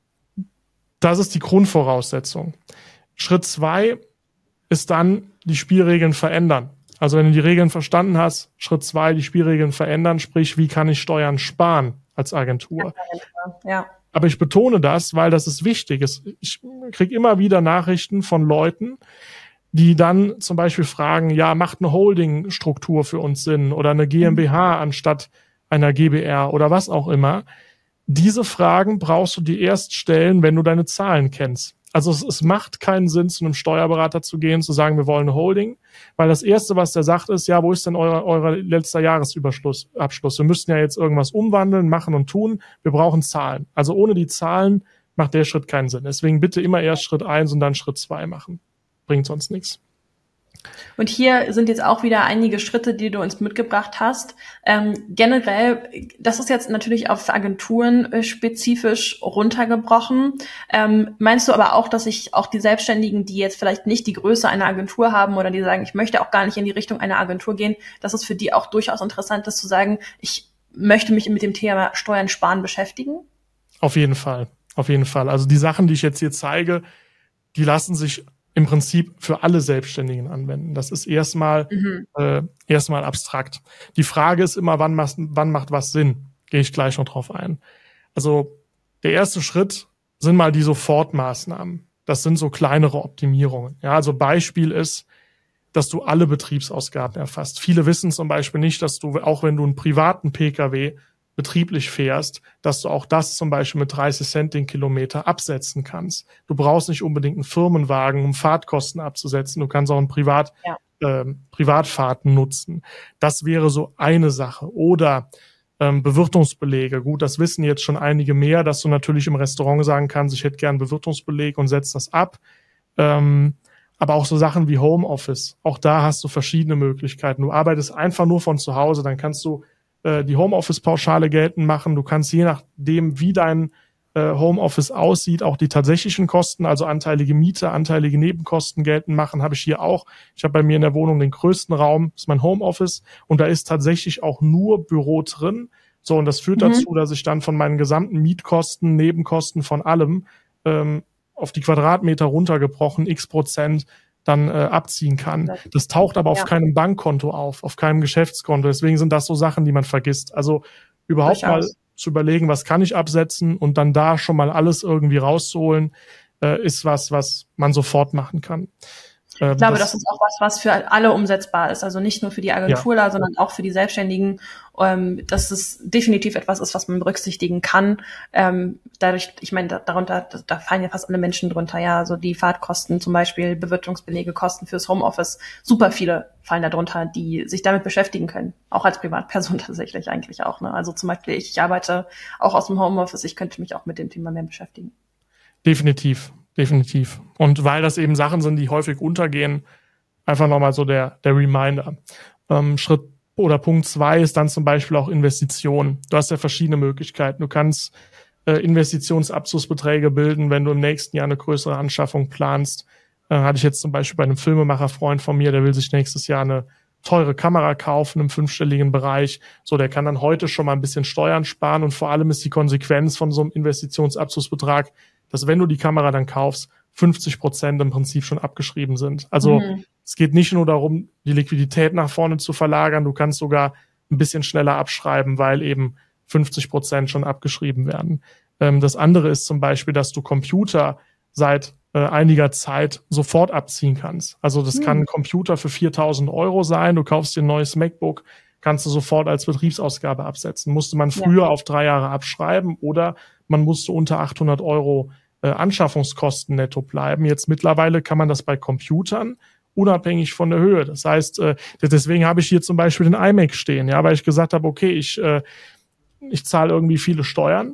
Das ist die Grundvoraussetzung. Schritt zwei ist dann die Spielregeln verändern. Also wenn du die Regeln verstanden hast, Schritt zwei, die Spielregeln verändern, sprich, wie kann ich Steuern sparen als Agentur? Ja. Aber ich betone das, weil das ist wichtig. Ich kriege immer wieder Nachrichten von Leuten, die dann zum Beispiel fragen, ja, macht eine Holding-Struktur für uns Sinn oder eine GmbH anstatt einer GbR oder was auch immer. Diese Fragen brauchst du dir erst stellen, wenn du deine Zahlen kennst. Also es, es macht keinen Sinn, zu einem Steuerberater zu gehen, zu sagen, wir wollen eine Holding, weil das Erste, was der sagt, ist, ja, wo ist denn euer, euer letzter Jahresüberschluss, Abschluss? Wir müssten ja jetzt irgendwas umwandeln, machen und tun. Wir brauchen Zahlen. Also ohne die Zahlen macht der Schritt keinen Sinn. Deswegen bitte immer erst Schritt eins und dann Schritt zwei machen. Bringt sonst nichts. Und hier sind jetzt auch wieder einige Schritte, die du uns mitgebracht hast. Ähm, generell, das ist jetzt natürlich auf Agenturen äh, spezifisch runtergebrochen. Ähm, meinst du aber auch, dass sich auch die Selbstständigen, die jetzt vielleicht nicht die Größe einer Agentur haben oder die sagen, ich möchte auch gar nicht in die Richtung einer Agentur gehen, dass es für die auch durchaus interessant ist zu sagen, ich möchte mich mit dem Thema Steuern sparen beschäftigen? Auf jeden Fall, auf jeden Fall. Also die Sachen, die ich jetzt hier zeige, die lassen sich im Prinzip für alle Selbstständigen anwenden. Das ist erstmal mhm. äh, erstmal abstrakt. Die Frage ist immer, wann macht, wann macht was Sinn? Gehe ich gleich noch drauf ein. Also der erste Schritt sind mal die Sofortmaßnahmen. Das sind so kleinere Optimierungen. Ja, also Beispiel ist, dass du alle Betriebsausgaben erfasst. Viele wissen zum Beispiel nicht, dass du, auch wenn du einen privaten Pkw betrieblich fährst, dass du auch das zum Beispiel mit dreißig Cent den Kilometer absetzen kannst. Du brauchst nicht unbedingt einen Firmenwagen, um Fahrtkosten abzusetzen. Du kannst auch einen Privat, ja. äh, Privatfahrten nutzen. Das wäre so eine Sache. Oder ähm, Bewirtungsbelege. Gut, das wissen jetzt schon einige mehr, dass du natürlich im Restaurant sagen kannst, ich hätte gern einen Bewirtungsbeleg und setz das ab. Ähm, aber auch so Sachen wie Homeoffice. Auch da hast du verschiedene Möglichkeiten. Du arbeitest einfach nur von zu Hause, dann kannst du die Homeoffice-Pauschale geltend machen. Du kannst je nachdem, wie dein äh, Homeoffice aussieht, auch die tatsächlichen Kosten, also anteilige Miete, anteilige Nebenkosten geltend machen, habe ich hier auch. Ich habe bei mir in der Wohnung den größten Raum, das ist mein Homeoffice, und da ist tatsächlich auch nur Büro drin. So, und das führt mhm. dazu, dass ich dann von meinen gesamten Mietkosten, Nebenkosten, von allem ähm, auf die Quadratmeter runtergebrochen, x Prozent dann äh, abziehen kann. Das taucht aber auf ja. keinem Bankkonto auf, auf keinem Geschäftskonto. Deswegen sind das so Sachen, die man vergisst. Also überhaupt Durchaus. mal zu überlegen, was kann ich absetzen und dann da schon mal alles irgendwie rauszuholen, äh, ist was, was man sofort machen kann. Ich glaube, das, das ist auch was, was für alle umsetzbar ist. Also nicht nur für die Agenturler, ja. sondern auch für die Selbstständigen. Ähm, dass es definitiv etwas ist, was man berücksichtigen kann. Ähm, dadurch, ich meine, da, darunter, da, da fallen ja fast alle Menschen drunter. Ja, also die Fahrtkosten zum Beispiel, Bewirtungsbelege, Kosten fürs Homeoffice. Super viele fallen da drunter, die sich damit beschäftigen können. Auch als Privatperson tatsächlich eigentlich auch. Ne? Also zum Beispiel ich, ich arbeite auch aus dem Homeoffice. Ich könnte mich auch mit dem Thema mehr beschäftigen. Definitiv. Definitiv. Und weil das eben Sachen sind, die häufig untergehen, einfach nochmal so der, der Reminder. Ähm, Schritt oder Punkt zwei ist dann zum Beispiel auch Investitionen. Du hast ja verschiedene Möglichkeiten. Du kannst äh, Investitionsabzugsbeträge bilden, wenn du im nächsten Jahr eine größere Anschaffung planst. Äh, hatte ich jetzt zum Beispiel bei einem Filmemacherfreund von mir, der will sich nächstes Jahr eine teure Kamera kaufen im fünfstelligen Bereich. So, der kann dann heute schon mal ein bisschen Steuern sparen und vor allem ist die Konsequenz von so einem Investitionsabzugsbetrag, dass wenn du die Kamera dann kaufst, fünfzig Prozent im Prinzip schon abgeschrieben sind. Also mhm. es geht nicht nur darum, die Liquidität nach vorne zu verlagern, du kannst sogar ein bisschen schneller abschreiben, weil eben fünfzig Prozent schon abgeschrieben werden. Ähm, das andere ist zum Beispiel, dass du Computer seit äh, einiger Zeit sofort abziehen kannst. Also das mhm. kann ein Computer für viertausend Euro sein, du kaufst dir ein neues MacBook, kannst du sofort als Betriebsausgabe absetzen. Musste man früher ja. auf drei Jahre abschreiben oder man musste unter achthundert Euro äh, Anschaffungskosten netto bleiben. Jetzt mittlerweile kann man das bei Computern unabhängig von der Höhe. Das heißt, äh, deswegen habe ich hier zum Beispiel den iMac stehen, ja, weil ich gesagt habe, okay, ich äh, ich zahle irgendwie viele Steuern,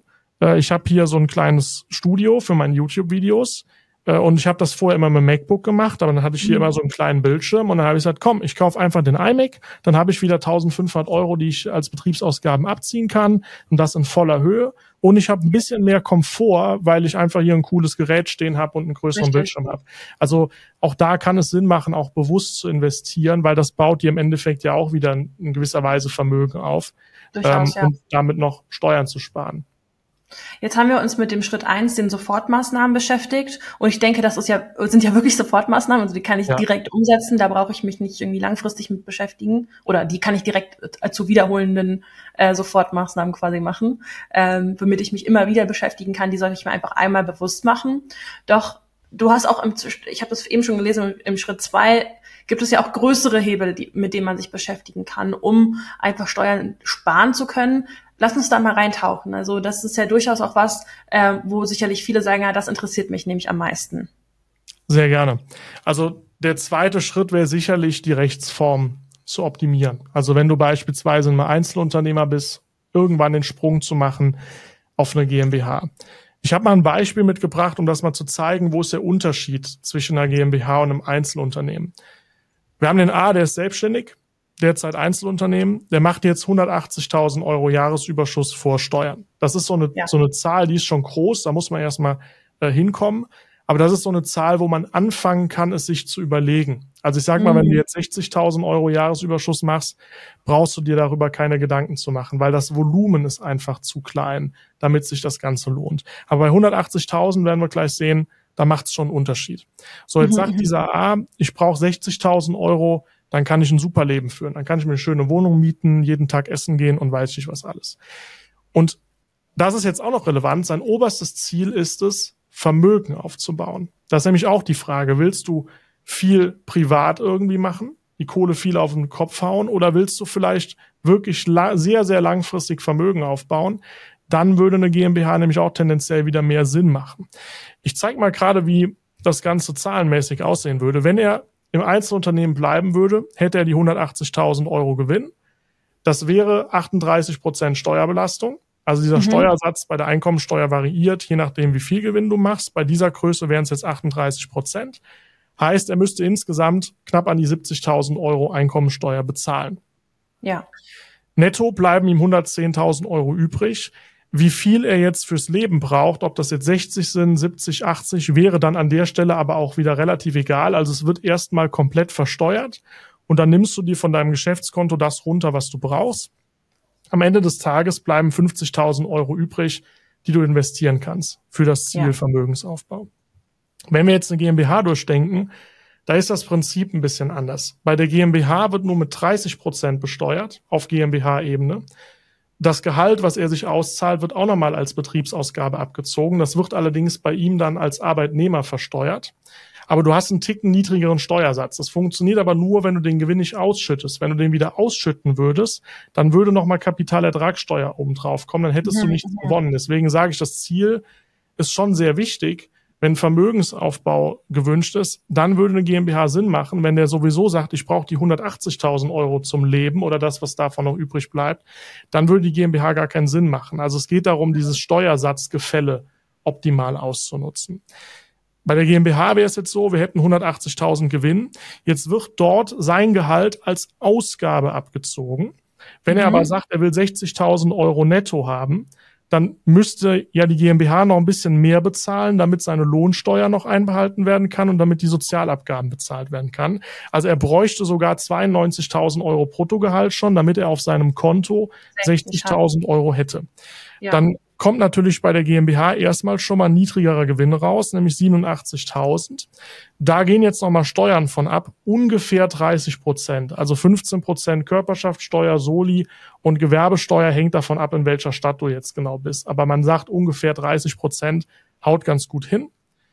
Äh, ich habe hier so ein kleines Studio für meine YouTube-Videos. Und ich habe das vorher immer mit dem MacBook gemacht, aber dann hatte ich hier mhm. immer so einen kleinen Bildschirm und dann habe ich gesagt, komm, ich kaufe einfach den iMac, dann habe ich wieder eintausendfünfhundert Euro, die ich als Betriebsausgaben abziehen kann und das in voller Höhe. Und ich habe ein bisschen mehr Komfort, weil ich einfach hier ein cooles Gerät stehen habe und einen größeren Richtig. Bildschirm habe. Also auch da kann es Sinn machen, auch bewusst zu investieren, weil das baut dir im Endeffekt ja auch wieder in, in gewisser Weise Vermögen auf, Durchaus, ähm, ja. und damit noch Steuern zu sparen. Jetzt haben wir uns mit dem Schritt eins, den Sofortmaßnahmen, beschäftigt. Und ich denke, das ist ja, sind ja wirklich Sofortmaßnahmen. Also die kann ich ja. direkt umsetzen. Da brauche ich mich nicht irgendwie langfristig mit beschäftigen. Oder die kann ich direkt äh, zu wiederholenden äh, Sofortmaßnahmen quasi machen, ähm, womit ich mich immer wieder beschäftigen kann. Die sollte ich mir einfach einmal bewusst machen. Doch du hast auch, im, ich habe das eben schon gelesen, im Schritt zwei gibt es ja auch größere Hebel, die, mit denen man sich beschäftigen kann, um einfach Steuern sparen zu können. Lass uns da mal reintauchen. Also das ist ja durchaus auch was, äh, wo sicherlich viele sagen, ja, das interessiert mich nämlich am meisten. Sehr gerne. Also der zweite Schritt wäre sicherlich, die Rechtsform zu optimieren. Also wenn du beispielsweise ein Einzelunternehmer bist, irgendwann den Sprung zu machen auf eine GmbH. Ich habe mal ein Beispiel mitgebracht, um das mal zu zeigen, wo ist der Unterschied zwischen einer GmbH und einem Einzelunternehmen. Wir haben den A, der ist selbstständig, derzeit Einzelunternehmen, der macht jetzt hundertachtzigtausend Euro Jahresüberschuss vor Steuern. Das ist so eine, ja. so eine Zahl, die ist schon groß, da muss man erstmal äh, hinkommen. Aber das ist so eine Zahl, wo man anfangen kann, es sich zu überlegen. Also ich sage mal, mhm. wenn du jetzt sechzigtausend Euro Jahresüberschuss machst, brauchst du dir darüber keine Gedanken zu machen, weil das Volumen ist einfach zu klein, damit sich das Ganze lohnt. Aber bei hundertachtzigtausend werden wir gleich sehen, da macht es schon einen Unterschied. So, jetzt mhm. sagt dieser A, ich brauche sechzigtausend Euro, dann kann ich ein super Leben führen. Dann kann ich mir eine schöne Wohnung mieten, jeden Tag essen gehen und weiß nicht was alles. Und das ist jetzt auch noch relevant. Sein oberstes Ziel ist es, Vermögen aufzubauen. Das ist nämlich auch die Frage, willst du viel privat irgendwie machen, die Kohle viel auf den Kopf hauen, oder willst du vielleicht wirklich la- sehr, sehr langfristig Vermögen aufbauen? Dann würde eine GmbH nämlich auch tendenziell wieder mehr Sinn machen. Ich zeige mal gerade, wie das Ganze zahlenmäßig aussehen würde. Wenn er im Einzelunternehmen bleiben würde, hätte er die hundertachtzigtausend Euro Gewinn. Das wäre achtunddreißig Prozent Steuerbelastung. Also dieser mhm. Steuersatz bei der Einkommensteuer variiert, je nachdem, wie viel Gewinn du machst. Bei dieser Größe wären es jetzt achtunddreißig Prozent. Heißt, er müsste insgesamt knapp an die siebzigtausend Euro Einkommensteuer bezahlen. Ja. Netto bleiben ihm hundertzehntausend Euro übrig. Wie viel er jetzt fürs Leben braucht, ob das jetzt sechzig sind, siebzig, achtzig, wäre dann an der Stelle aber auch wieder relativ egal. Also es wird erstmal komplett versteuert und dann nimmst du dir von deinem Geschäftskonto das runter, was du brauchst. Am Ende des Tages bleiben fünfzigtausend Euro übrig, die du investieren kannst für das Ziel ja. Vermögensaufbau. Wenn wir jetzt eine GmbH durchdenken, da ist das Prinzip ein bisschen anders. Bei der GmbH wird nur mit dreißig Prozent besteuert auf GmbH-Ebene. Das Gehalt, was er sich auszahlt, wird auch nochmal als Betriebsausgabe abgezogen. Das wird allerdings bei ihm dann als Arbeitnehmer versteuert. Aber du hast einen Ticken niedrigeren Steuersatz. Das funktioniert aber nur, wenn du den Gewinn nicht ausschüttest. Wenn du den wieder ausschütten würdest, dann würde nochmal Kapitalertragssteuer oben drauf kommen. Dann hättest ja, du nichts ja. gewonnen. Deswegen sage ich, das Ziel ist schon sehr wichtig. Wenn Vermögensaufbau gewünscht ist, dann würde eine GmbH Sinn machen. Wenn der sowieso sagt, ich brauche die hundertachtzigtausend Euro zum Leben oder das, was davon noch übrig bleibt, dann würde die GmbH gar keinen Sinn machen. Also es geht darum, dieses Steuersatzgefälle optimal auszunutzen. Bei der GmbH wäre es jetzt so, wir hätten hundertachtzigtausend Gewinn. Jetzt wird dort sein Gehalt als Ausgabe abgezogen. Wenn mhm. er aber sagt, er will sechzigtausend Euro netto haben, dann müsste ja die GmbH noch ein bisschen mehr bezahlen, damit seine Lohnsteuer noch einbehalten werden kann und damit die Sozialabgaben bezahlt werden kann. Also er bräuchte sogar zweiundneunzigtausend Euro Bruttogehalt schon, damit er auf seinem Konto sechzigtausend Euro hätte. Ja. Dann kommt natürlich bei der GmbH erstmal schon mal ein niedrigerer Gewinn raus, nämlich siebenundachtzigtausend. Da gehen jetzt nochmal Steuern von ab, ungefähr dreißig Prozent. Also fünfzehn Prozent Körperschaftssteuer, Soli und Gewerbesteuer hängt davon ab, in welcher Stadt du jetzt genau bist. Aber man sagt ungefähr dreißig Prozent, haut ganz gut hin.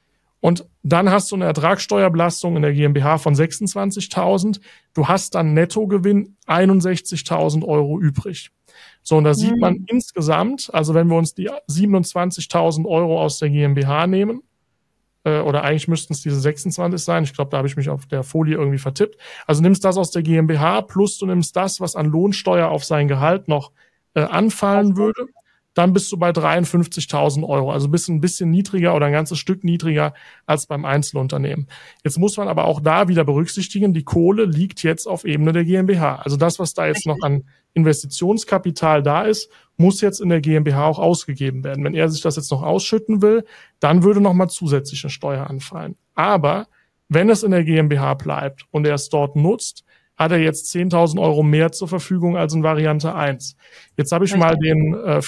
Und dann hast du eine Ertragssteuerbelastung in der GmbH von sechsundzwanzigtausend. Du hast dann Nettogewinn einundsechzigtausend Euro übrig. So, und da sieht man mhm. insgesamt, also wenn wir uns die siebenundzwanzigtausend Euro aus der GmbH nehmen, äh, oder eigentlich müssten es diese sechsundzwanzig sein, ich glaube, da habe ich mich auf der Folie irgendwie vertippt. Also nimmst das aus der GmbH plus du nimmst das, was an Lohnsteuer auf sein Gehalt noch äh, anfallen würde, dann bist du bei dreiundfünfzigtausend Euro. Also bist ein bisschen niedriger oder ein ganzes Stück niedriger als beim Einzelunternehmen. Jetzt muss man aber auch da wieder berücksichtigen, die Kohle liegt jetzt auf Ebene der GmbH. Also das, was da jetzt noch an Investitionskapital da ist, muss jetzt in der GmbH auch ausgegeben werden. Wenn er sich das jetzt noch ausschütten will, dann würde nochmal zusätzliche Steuer anfallen. Aber wenn es in der GmbH bleibt und er es dort nutzt, hat er jetzt zehntausend Euro mehr zur Verfügung als in Variante eins. Jetzt habe ich Richtig. mal den äh,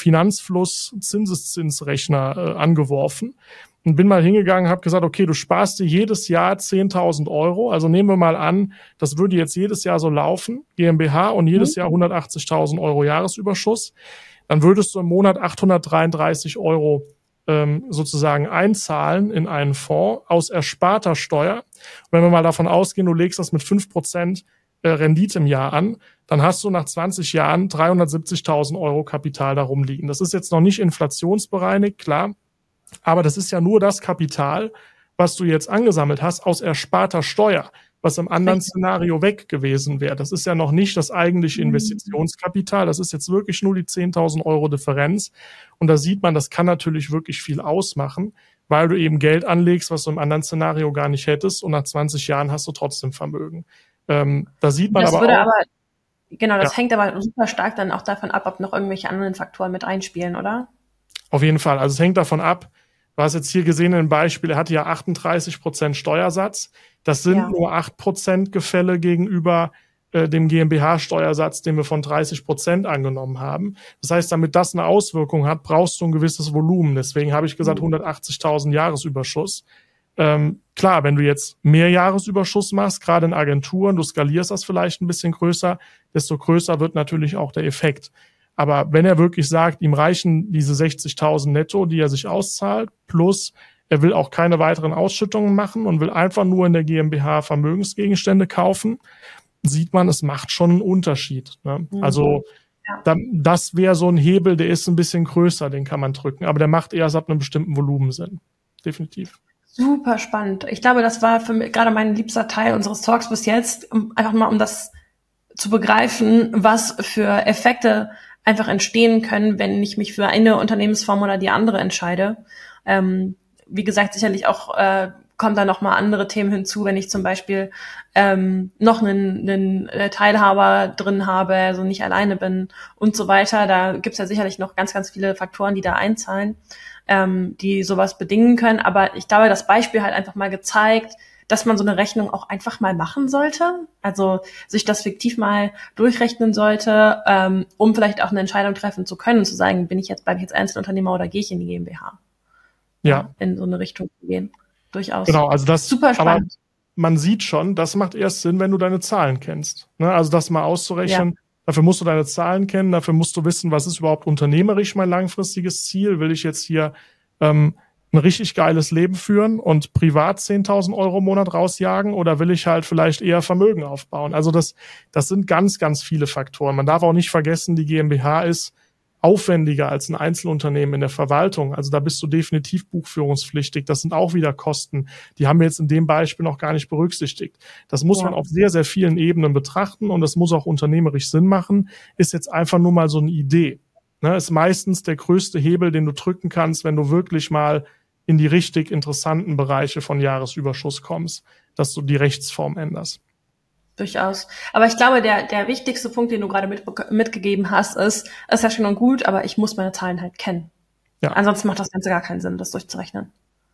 Finanzfluss-Zinseszinsrechner äh, angeworfen und bin mal hingegangen, habe gesagt, okay, du sparst dir jedes Jahr zehntausend Euro. Also nehmen wir mal an, das würde jetzt jedes Jahr so laufen, GmbH und jedes mhm. Jahr hundertachtzigtausend Euro Jahresüberschuss. Dann würdest du im Monat achthundertdreiunddreißig Euro ähm, sozusagen einzahlen in einen Fonds aus ersparter Steuer. Und wenn wir mal davon ausgehen, du legst das mit fünf Prozent Rendite im Jahr an, dann hast du nach zwanzig Jahren dreihundertsiebzigtausend Euro Kapital darum liegen. Das ist jetzt noch nicht inflationsbereinigt, klar, aber das ist ja nur das Kapital, was du jetzt angesammelt hast aus ersparter Steuer, was im anderen Szenario weg gewesen wäre. Das ist ja noch nicht das eigentliche Investitionskapital, das ist jetzt wirklich nur die zehntausend Euro Differenz und da sieht man, das kann natürlich wirklich viel ausmachen, weil du eben Geld anlegst, was du im anderen Szenario gar nicht hättest und nach zwanzig Jahren hast du trotzdem Vermögen. Ähm, da sieht man das aber würde auch. Aber, genau, das ja. hängt aber super stark dann auch davon ab, ob noch irgendwelche anderen Faktoren mit einspielen, oder? Auf jeden Fall. Also es hängt davon ab. Du hast jetzt hier gesehen im Beispiel, er hatte ja achtunddreißig Prozent Steuersatz. Das sind ja. nur acht Prozent Gefälle gegenüber äh, dem GmbH-Steuersatz, den wir von dreißig Prozent angenommen haben. Das heißt, damit das eine Auswirkung hat, brauchst du ein gewisses Volumen. Deswegen habe ich gesagt, mhm. hundertachtzigtausend Jahresüberschuss. Ähm, klar, wenn du jetzt mehr Jahresüberschuss machst, gerade in Agenturen, du skalierst das vielleicht ein bisschen größer, desto größer wird natürlich auch der Effekt. Aber wenn er wirklich sagt, ihm reichen diese sechzigtausend netto, die er sich auszahlt, plus er will auch keine weiteren Ausschüttungen machen und will einfach nur in der GmbH Vermögensgegenstände kaufen, sieht man, es macht schon einen Unterschied. Ne? Mhm. Also ja. da, das wäre so ein Hebel, der ist ein bisschen größer, den kann man drücken, aber der macht erst ab einem bestimmten Volumen Sinn. Definitiv. Super spannend. Ich glaube, das war für mich gerade mein liebster Teil unseres Talks bis jetzt, um, einfach mal um das zu begreifen, was für Effekte einfach entstehen können, wenn ich mich für eine Unternehmensform oder die andere entscheide. Ähm, wie gesagt, sicherlich auch äh, kommen da noch mal andere Themen hinzu, wenn ich zum Beispiel ähm, noch einen, einen Teilhaber drin habe, also nicht alleine bin und so weiter. Da gibt's ja sicherlich noch ganz, ganz viele Faktoren, die da einzahlen, ähm, die sowas bedingen können. Aber ich glaube, das Beispiel hat einfach mal gezeigt, dass man so eine Rechnung auch einfach mal machen sollte, also sich das fiktiv mal durchrechnen sollte, ähm, um vielleicht auch eine Entscheidung treffen zu können und zu sagen, bin ich jetzt, bleibe ich jetzt Einzelunternehmer oder gehe ich in die GmbH? Ja. In so eine Richtung zu gehen. Durchaus. Genau, also das super spannend. Aber man sieht schon, das macht erst Sinn, wenn du deine Zahlen kennst. Ne? Also das mal auszurechnen, ja. Dafür musst du deine Zahlen kennen, dafür musst du wissen, was ist überhaupt unternehmerisch mein langfristiges Ziel? Will ich jetzt hier ähm, ein richtig geiles Leben führen und privat zehntausend Euro im Monat rausjagen oder will ich halt vielleicht eher Vermögen aufbauen? Also das, das sind ganz, ganz viele Faktoren. Man darf auch nicht vergessen, die GmbH ist aufwendiger als ein Einzelunternehmen in der Verwaltung. Also da bist du definitiv buchführungspflichtig. Das sind auch wieder Kosten. Die haben wir jetzt in dem Beispiel noch gar nicht berücksichtigt. Das muss ja. man auf sehr, sehr vielen Ebenen betrachten und das muss auch unternehmerisch Sinn machen. Ist jetzt einfach nur mal so eine Idee. Ne, ist meistens der größte Hebel, den du drücken kannst, wenn du wirklich mal in die richtig interessanten Bereiche von Jahresüberschuss kommst, dass du die Rechtsform änderst. Durchaus. Aber ich glaube, der der wichtigste Punkt, den du gerade mit, mitgegeben hast, ist, ist ja schön und gut, aber ich muss meine Zahlen halt kennen. Ja. Ansonsten macht das Ganze gar keinen Sinn, das durchzurechnen.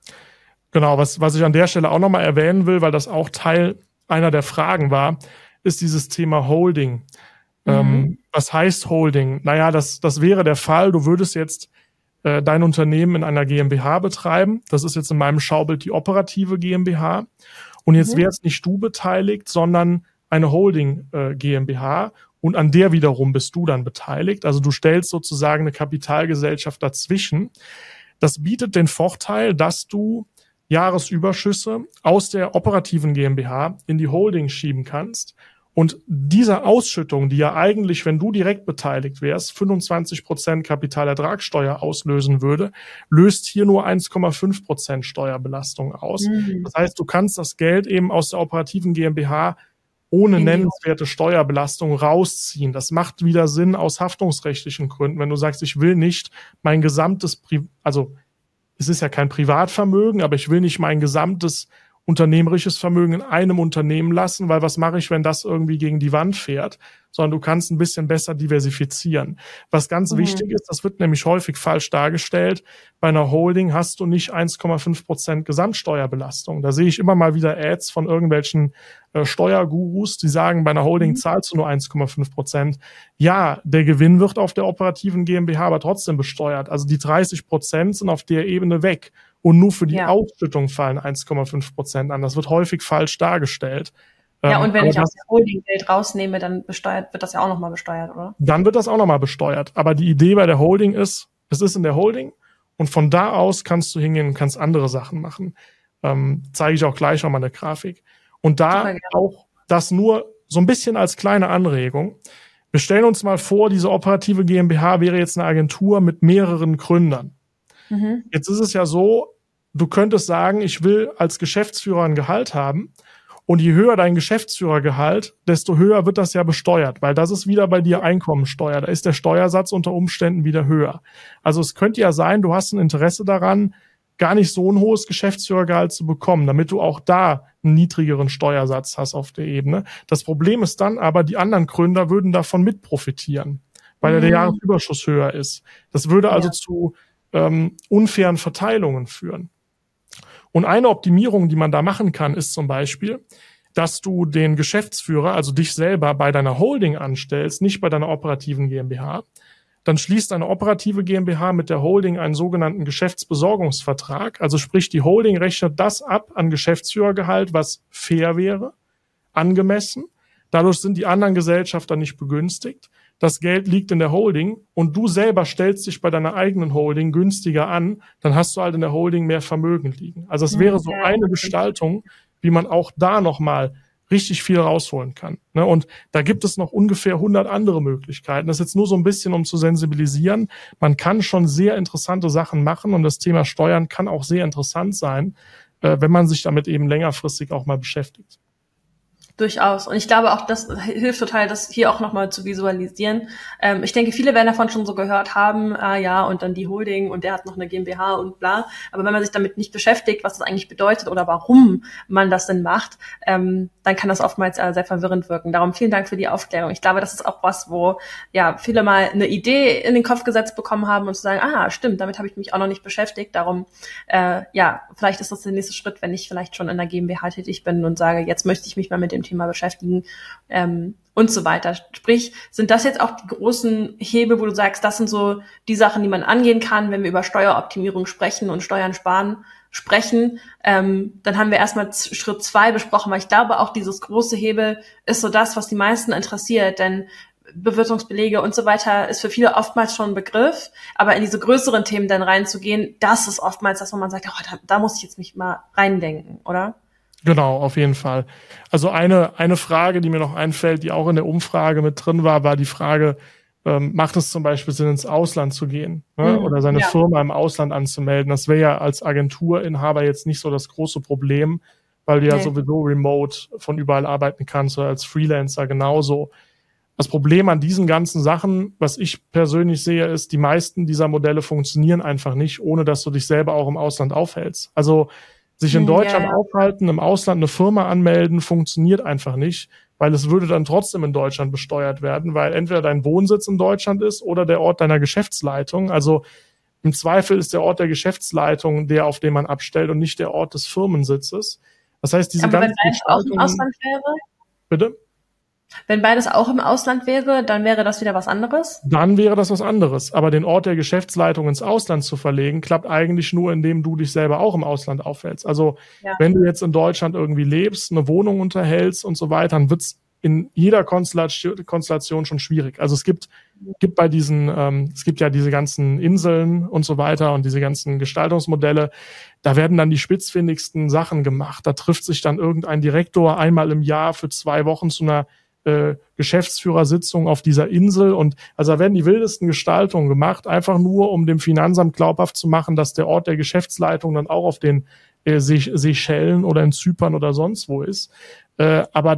Genau, was was ich an der Stelle auch nochmal erwähnen will, weil das auch Teil einer der Fragen war, ist dieses Thema Holding. Mhm. Ähm, was heißt Holding? Naja, das das wäre der Fall, du würdest jetzt äh, dein Unternehmen in einer GmbH betreiben. Das ist jetzt in meinem Schaubild die operative GmbH. Und jetzt mhm. wärst nicht du beteiligt, sondern eine Holding äh, GmbH und an der wiederum bist du dann beteiligt. Also du stellst sozusagen eine Kapitalgesellschaft dazwischen. Das bietet den Vorteil, dass du Jahresüberschüsse aus der operativen GmbH in die Holding schieben kannst. Und diese Ausschüttung, die ja eigentlich, wenn du direkt beteiligt wärst, fünfundzwanzig Prozent Kapitalertragssteuer auslösen würde, löst hier nur eins Komma fünf Prozent Steuerbelastung aus. Mhm. Das heißt, du kannst das Geld eben aus der operativen GmbH ohne nennenswerte Steuerbelastung rausziehen. Das macht wieder Sinn aus haftungsrechtlichen Gründen. Wenn du sagst, ich will nicht mein gesamtes, Pri- also es ist ja kein Privatvermögen, aber ich will nicht mein gesamtes unternehmerisches Vermögen in einem Unternehmen lassen, weil was mache ich, wenn das irgendwie gegen die Wand fährt, sondern du kannst ein bisschen besser diversifizieren. Was ganz mhm. wichtig ist, das wird nämlich häufig falsch dargestellt, bei einer Holding hast du nicht eins Komma fünf Prozent Gesamtsteuerbelastung. Da sehe ich immer mal wieder Ads von irgendwelchen äh, Steuergurus, die sagen, bei einer Holding mhm. zahlst du nur eins Komma fünf Prozent. Ja, der Gewinn wird auf der operativen GmbH aber trotzdem besteuert. Also die dreißig Prozent sind auf der Ebene weg. Und nur für die ja. Ausschüttung fallen eins Komma fünf Prozent an. Das wird häufig falsch dargestellt. Ja, und wenn ich aus der Holding Geld rausnehme, dann besteuert, wird das ja auch nochmal besteuert, oder? Dann wird das auch nochmal besteuert. Aber die Idee bei der Holding ist, es ist in der Holding und von da aus kannst du hingehen und kannst andere Sachen machen. Ähm, zeige ich auch gleich nochmal eine Grafik. Und da auch das nur so ein bisschen als kleine Anregung. Wir stellen uns mal vor, diese operative GmbH wäre jetzt eine Agentur mit mehreren Gründern. Mhm. Jetzt ist es ja so, du könntest sagen, ich will als Geschäftsführer ein Gehalt haben und je höher dein Geschäftsführergehalt, desto höher wird das ja besteuert, weil das ist wieder bei dir Einkommensteuer. Da ist der Steuersatz unter Umständen wieder höher. Also es könnte ja sein, du hast ein Interesse daran, gar nicht so ein hohes Geschäftsführergehalt zu bekommen, damit du auch da einen niedrigeren Steuersatz hast auf der Ebene. Das Problem ist dann aber, die anderen Gründer würden davon mit profitieren, weil mhm. der Jahresüberschuss höher ist. Das würde also ja. zu ähm, unfairen Verteilungen führen. Und eine Optimierung, die man da machen kann, ist zum Beispiel, dass du den Geschäftsführer, also dich selber, bei deiner Holding anstellst, nicht bei deiner operativen GmbH. Dann schließt deine operative GmbH mit der Holding einen sogenannten Geschäftsbesorgungsvertrag. Also sprich, die Holding rechnet das ab an Geschäftsführergehalt, was fair wäre, angemessen. Dadurch sind die anderen Gesellschafter nicht begünstigt. Das Geld liegt in der Holding und du selber stellst dich bei deiner eigenen Holding günstiger an, dann hast du halt in der Holding mehr Vermögen liegen. Also es wäre so eine Gestaltung, wie man auch da nochmal richtig viel rausholen kann. Und da gibt es noch ungefähr hundert andere Möglichkeiten. Das ist jetzt nur so ein bisschen, um zu sensibilisieren. Man kann schon sehr interessante Sachen machen und das Thema Steuern kann auch sehr interessant sein, wenn man sich damit eben längerfristig auch mal beschäftigt. Durchaus. Und ich glaube auch, das hilft total, das hier auch nochmal zu visualisieren. Ähm, ich denke, viele werden davon schon so gehört haben, ah ja, und dann die Holding und der hat noch eine GmbH und bla. Aber wenn man sich damit nicht beschäftigt, was das eigentlich bedeutet oder warum man das denn macht, ähm, dann kann das oftmals äh, sehr verwirrend wirken. Darum vielen Dank für die Aufklärung. Ich glaube, das ist auch was, wo ja viele mal eine Idee in den Kopf gesetzt bekommen haben und zu sagen, ah, stimmt, damit habe ich mich auch noch nicht beschäftigt. Darum, äh, ja, vielleicht ist das der nächste Schritt, wenn ich vielleicht schon in der GmbH tätig bin und sage, jetzt möchte ich mich mal mit dem Thema beschäftigen ähm, und so weiter. Sprich, sind das jetzt auch die großen Hebel, wo du sagst, das sind so die Sachen, die man angehen kann, wenn wir über Steueroptimierung sprechen und Steuern sparen sprechen. Ähm, dann haben wir erstmal Schritt zwei besprochen, weil ich glaube, auch dieses große Hebel ist so das, was die meisten interessiert, denn Bewirtungsbelege und so weiter ist für viele oftmals schon ein Begriff, aber in diese größeren Themen dann reinzugehen, das ist oftmals das, wo man sagt, oh, da, da muss ich jetzt mich mal reindenken, oder? Genau, auf jeden Fall. Also eine eine Frage, die mir noch einfällt, die auch in der Umfrage mit drin war, war die Frage, ähm, macht es zum Beispiel Sinn, ins Ausland zu gehen, ne? mhm, oder seine ja. Firma im Ausland anzumelden? Das wäre ja als Agenturinhaber jetzt nicht so das große Problem, weil du nee. ja sowieso remote von überall arbeiten kannst oder als Freelancer genauso. Das Problem an diesen ganzen Sachen, was ich persönlich sehe, ist, die meisten dieser Modelle funktionieren einfach nicht, ohne dass du dich selber auch im Ausland aufhältst. Also sich in Deutschland yeah. aufhalten, im Ausland eine Firma anmelden, funktioniert einfach nicht, weil es würde dann trotzdem in Deutschland besteuert werden, weil entweder dein Wohnsitz in Deutschland ist oder der Ort deiner Geschäftsleitung. Also im Zweifel ist der Ort der Geschäftsleitung der, auf den man abstellt und nicht der Ort des Firmensitzes. Das heißt, diese Aber ganzen wenn beides auch im Ausland wäre? Bitte? Wenn beides auch im Ausland wäre, dann wäre das wieder was anderes? Dann wäre das was anderes. Aber den Ort der Geschäftsleitung ins Ausland zu verlegen, klappt eigentlich nur, indem du dich selber auch im Ausland aufhältst. Also ja. wenn du jetzt in Deutschland irgendwie lebst, eine Wohnung unterhältst und so weiter, dann wird's in jeder Konstellation, Konstellation schon schwierig. Also es gibt, gibt bei diesen, ähm, es gibt ja diese ganzen Inseln und so weiter und diese ganzen Gestaltungsmodelle, da werden dann die spitzfindigsten Sachen gemacht. Da trifft sich dann irgendein Direktor einmal im Jahr für zwei Wochen zu einer äh, Geschäftsführersitzung auf dieser Insel und also da werden die wildesten Gestaltungen gemacht, einfach nur, um dem Finanzamt glaubhaft zu machen, dass der Ort der Geschäftsleitung dann auch auf den äh, Se- Seychellen oder in Zypern oder sonst wo ist. Äh, aber das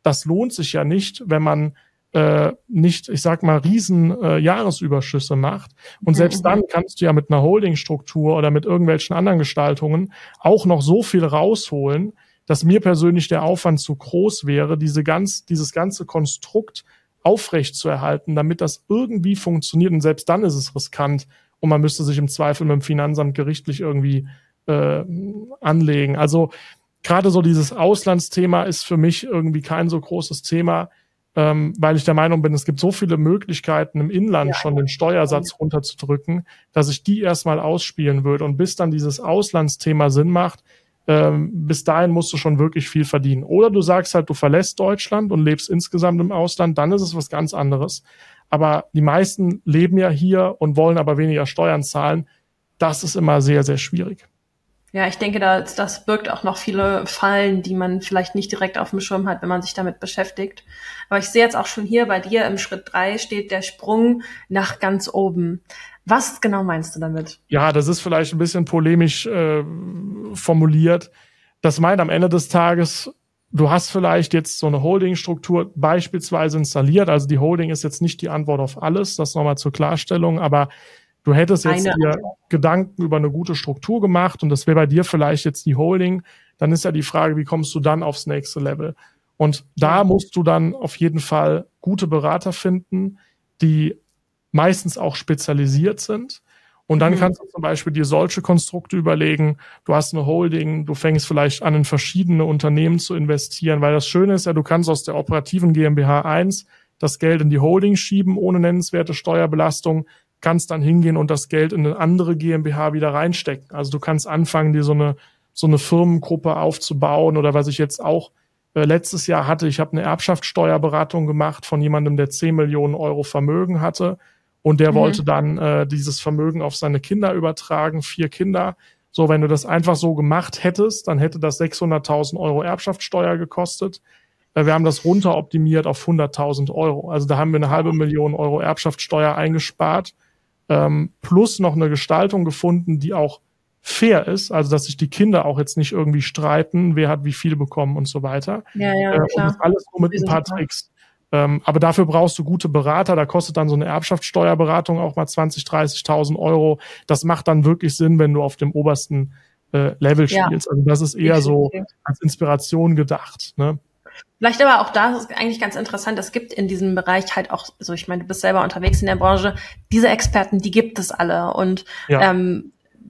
das lohnt sich ja nicht, wenn man äh, nicht, ich sag mal, riesen äh, Jahresüberschüsse macht. Und selbst dann kannst du ja mit einer Holdingstruktur oder mit irgendwelchen anderen Gestaltungen auch noch so viel rausholen, dass mir persönlich der Aufwand zu groß wäre, diese ganz, dieses ganze Konstrukt aufrecht zu erhalten, damit das irgendwie funktioniert. Und selbst dann ist es riskant und man müsste sich im Zweifel mit dem Finanzamt gerichtlich irgendwie äh, anlegen. Also gerade so dieses Auslandsthema ist für mich irgendwie kein so großes Thema, ähm, weil ich der Meinung bin, es gibt so viele Möglichkeiten im Inland ja, schon den Steuersatz runterzudrücken, dass ich die erstmal ausspielen würde. Und bis dann dieses Auslandsthema Sinn macht, ähm, bis dahin musst du schon wirklich viel verdienen. Oder du sagst halt, du verlässt Deutschland und lebst insgesamt im Ausland, dann ist es was ganz anderes. Aber die meisten leben ja hier und wollen aber weniger Steuern zahlen. Das ist immer sehr, sehr schwierig. Ja, ich denke, das, das birgt auch noch viele Fallen, die man vielleicht nicht direkt auf dem Schirm hat, wenn man sich damit beschäftigt. Aber ich sehe jetzt auch schon hier bei dir im Schritt drei steht der Sprung nach ganz oben. Was genau meinst du damit? Ja, das ist vielleicht ein bisschen polemisch äh, formuliert. Das meint am Ende des Tages, du hast vielleicht jetzt so eine Holdingstruktur beispielsweise installiert. Also die Holding ist jetzt nicht die Antwort auf alles, das nochmal zur Klarstellung, aber du hättest jetzt eine dir Gedanken über eine gute Struktur gemacht und das wäre bei dir vielleicht jetzt die Holding. Dann ist ja die Frage, wie kommst du dann aufs nächste Level? Und da musst du dann auf jeden Fall gute Berater finden, die meistens auch spezialisiert sind. Und dann mhm. kannst du zum Beispiel dir solche Konstrukte überlegen. Du hast eine Holding, du fängst vielleicht an, in verschiedene Unternehmen zu investieren, weil das Schöne ist ja, du kannst aus der operativen GmbH eins das Geld in die Holding schieben, ohne nennenswerte Steuerbelastung, kannst dann hingehen und das Geld in eine andere GmbH wieder reinstecken. Also du kannst anfangen, dir so eine so eine Firmengruppe aufzubauen oder was ich jetzt auch äh, letztes Jahr hatte. Ich habe eine Erbschaftssteuerberatung gemacht von jemandem, der zehn Millionen Euro Vermögen hatte. Und der mhm. wollte dann äh, dieses Vermögen auf seine Kinder übertragen, vier Kinder. So, wenn du das einfach so gemacht hättest, dann hätte das sechshunderttausend Euro Erbschaftssteuer gekostet. Äh, wir haben das runteroptimiert auf hunderttausend Euro. Also da haben wir eine halbe Million Euro Erbschaftssteuer eingespart, ähm, plus noch eine Gestaltung gefunden, die auch fair ist, also dass sich die Kinder auch jetzt nicht irgendwie streiten, wer hat wie viel bekommen und so weiter. Ja, ja, äh, klar. Und das alles nur mit ein paar Tricks. Ähm, aber dafür brauchst du gute Berater. Da kostet dann so eine Erbschaftssteuerberatung auch mal zwanzig, dreißigtausend Euro. Das macht dann wirklich Sinn, wenn du auf dem obersten äh, Level ja. spielst. Also das ist eher so als Inspiration gedacht. Ne? Vielleicht aber auch da ist eigentlich ganz interessant, es gibt in diesem Bereich halt auch, also ich meine, du bist selber unterwegs in der Branche, diese Experten, die gibt es alle. Und ja. ähm,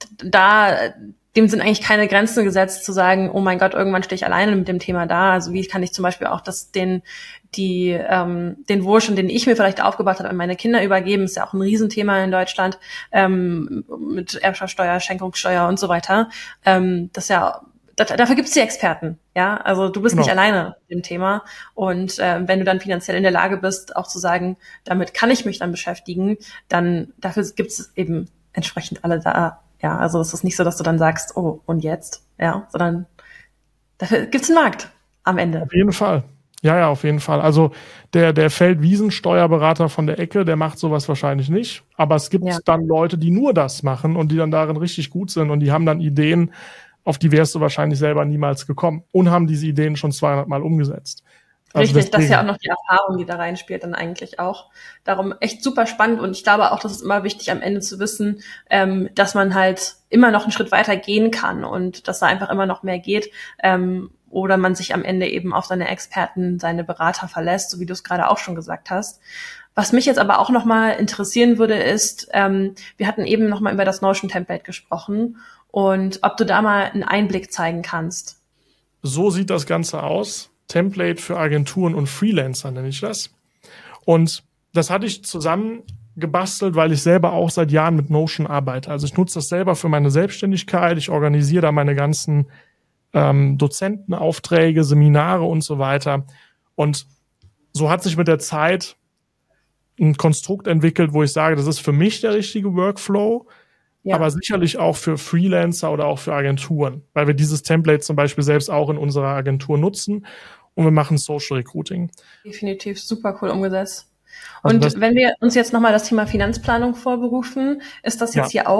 da dem sind eigentlich keine Grenzen gesetzt, zu sagen, oh mein Gott, irgendwann stehe ich alleine mit dem Thema da. Also wie kann ich zum Beispiel auch das den die ähm, den Wohlstand, den ich mir vielleicht aufgebaut habe, an meine Kinder übergeben, ist ja auch ein Riesenthema in Deutschland, ähm, mit Erbschaftssteuer, Schenkungssteuer und so weiter. Ähm, das ist ja das, dafür gibt es die Experten, ja. Also du bist genau. nicht alleine mit dem Thema. Und äh, wenn du dann finanziell in der Lage bist, auch zu sagen, damit kann ich mich dann beschäftigen, dann dafür gibt es eben entsprechend alle da. Ja, also es ist nicht so, dass du dann sagst, oh, und jetzt? Ja, sondern dafür gibt's einen Markt am Ende. Auf jeden Fall. Ja, ja, auf jeden Fall. Also der, der Feldwiesensteuerberater von der Ecke, der macht sowas wahrscheinlich nicht. Aber es gibt ja. dann Leute, die nur das machen und die dann darin richtig gut sind und die haben dann Ideen, auf die wärst du wahrscheinlich selber niemals gekommen und haben diese Ideen schon zweihundert Mal umgesetzt. Also richtig, deswegen. Das ist ja auch noch die Erfahrung, die da reinspielt, dann eigentlich auch. Darum echt super spannend und ich glaube auch, das ist immer wichtig am Ende zu wissen, ähm, dass man halt immer noch einen Schritt weiter gehen kann und dass da einfach immer noch mehr geht, ähm, oder man sich am Ende eben auf seine Experten, seine Berater verlässt, so wie du es gerade auch schon gesagt hast. Was mich jetzt aber auch nochmal interessieren würde, ist, ähm, wir hatten eben nochmal über das Notion-Template gesprochen und ob du da mal einen Einblick zeigen kannst. So sieht das Ganze aus. Template für Agenturen und Freelancer nenne ich das. Und das hatte ich zusammen gebastelt, weil ich selber auch seit Jahren mit Notion arbeite. Also ich nutze das selber für meine Selbstständigkeit. Ich organisiere da meine ganzen ähm, Dozentenaufträge, Seminare und so weiter. Und so hat sich mit der Zeit ein Konstrukt entwickelt, wo ich sage, das ist für mich der richtige Workflow, ja. aber sicherlich auch für Freelancer oder auch für Agenturen, weil wir dieses Template zum Beispiel selbst auch in unserer Agentur nutzen und wir machen Social Recruiting. Definitiv super cool umgesetzt. Also und wenn wir uns jetzt nochmal das Thema Finanzplanung vorberufen, ist das jetzt ja. hier auch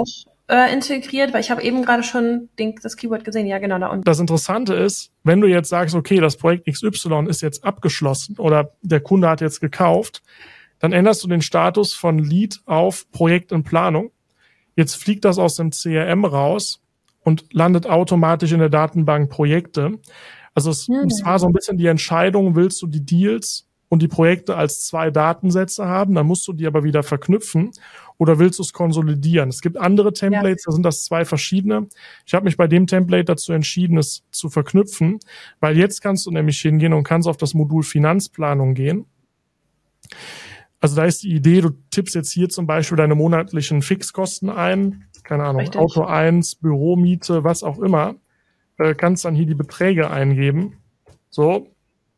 äh, integriert? Weil ich habe eben gerade schon den, das Keyword gesehen. Ja, genau, da unten. Das Interessante ist, wenn du jetzt sagst, okay, das Projekt X Y ist jetzt abgeschlossen oder der Kunde hat jetzt gekauft, dann änderst du den Status von Lead auf Projekt in Planung. Jetzt fliegt das aus dem C R M raus und landet automatisch in der Datenbank Projekte. Also es, Hm. es war so ein bisschen die Entscheidung, willst du die Deals und die Projekte als zwei Datensätze haben, dann musst du die aber wieder verknüpfen, oder willst du es konsolidieren? Es gibt andere Templates, ja. Da sind das zwei verschiedene. Ich habe mich bei dem Template dazu entschieden, es zu verknüpfen, weil jetzt kannst du nämlich hingehen und kannst auf das Modul Finanzplanung gehen. Also da ist die Idee, du tippst jetzt hier zum Beispiel deine monatlichen Fixkosten ein, keine Ahnung, Richtig. Auto eins, Büromiete, was auch immer, äh, kannst dann hier die Beträge eingeben. So.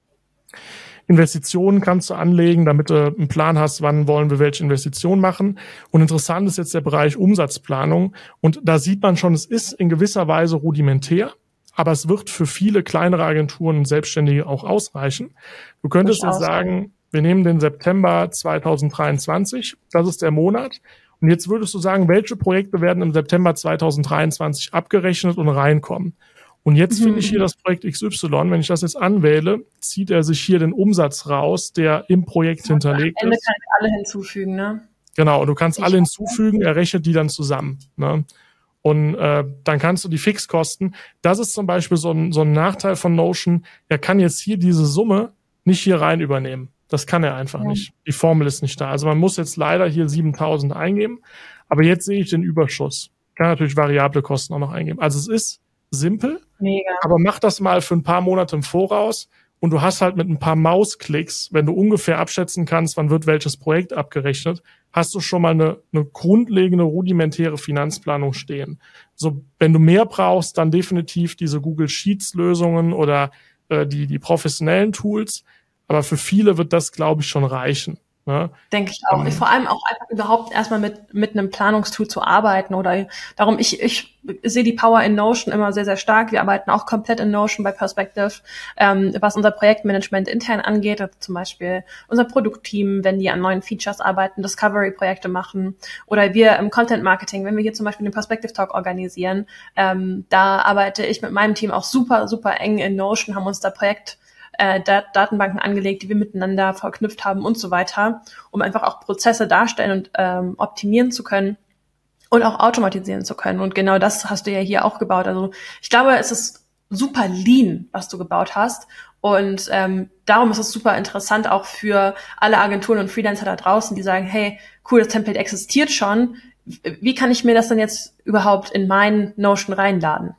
Investitionen kannst du anlegen, damit du einen Plan hast, wann wollen wir welche Investitionen machen. Und interessant ist jetzt der Bereich Umsatzplanung. Und da sieht man schon, es ist in gewisser Weise rudimentär, aber es wird für viele kleinere Agenturen und Selbstständige auch ausreichen. Du könntest jetzt sagen, wir nehmen den September zweitausenddreiundzwanzig, das ist der Monat. Und jetzt würdest du sagen, welche Projekte werden im September zweitausenddreiundzwanzig abgerechnet und reinkommen. Und jetzt mhm. finde ich hier das Projekt X Y. Wenn ich das jetzt anwähle, zieht er sich hier den Umsatz raus, der im Projekt ja, hinterlegt ist. Am Ende kann ich alle hinzufügen, ne? Genau, und du kannst ich alle hinzufügen, er rechnet die dann zusammen, ne? Und äh, dann kannst du die Fixkosten, das ist zum Beispiel so ein, so ein Nachteil von Notion, er kann jetzt hier diese Summe nicht hier rein übernehmen. Das kann er einfach ja. nicht. Die Formel ist nicht da. Also man muss jetzt leider hier siebentausend eingeben, aber jetzt sehe ich den Überschuss. Kann natürlich variable Kosten auch noch eingeben. Also es ist simpel, Mega. Aber mach das mal für ein paar Monate im Voraus und du hast halt mit ein paar Mausklicks, wenn du ungefähr abschätzen kannst, wann wird welches Projekt abgerechnet, hast du schon mal eine, eine grundlegende, rudimentäre Finanzplanung stehen. So, wenn du mehr brauchst, dann definitiv diese Google Sheets Lösungen oder äh, die, die professionellen Tools. Aber für viele wird das, glaube ich, schon reichen. Ne? Denke ich auch. Um, Vor allem auch einfach überhaupt erstmal mit mit einem Planungstool zu arbeiten. Oder darum, ich ich sehe die Power in Notion immer sehr, sehr stark. Wir arbeiten auch komplett in Notion bei Perspective, ähm, was unser Projektmanagement intern angeht. Also zum Beispiel unser Produktteam, wenn die an neuen Features arbeiten, Discovery-Projekte machen. Oder wir im Content-Marketing, wenn wir hier zum Beispiel den Perspective Talk organisieren. Ähm, da arbeite ich mit meinem Team auch super, super eng in Notion, haben uns da Projekt Äh, Dat- Datenbanken angelegt, die wir miteinander verknüpft haben und so weiter, um einfach auch Prozesse darstellen und ähm, optimieren zu können und auch automatisieren zu können. Und genau das hast du ja hier auch gebaut. Also ich glaube, es ist super lean, was du gebaut hast. Und ähm, darum ist es super interessant auch für alle Agenturen und Freelancer da draußen, die sagen, hey, cool, das Template existiert schon. Wie kann ich mir das denn jetzt überhaupt in meinen Notion reinladen?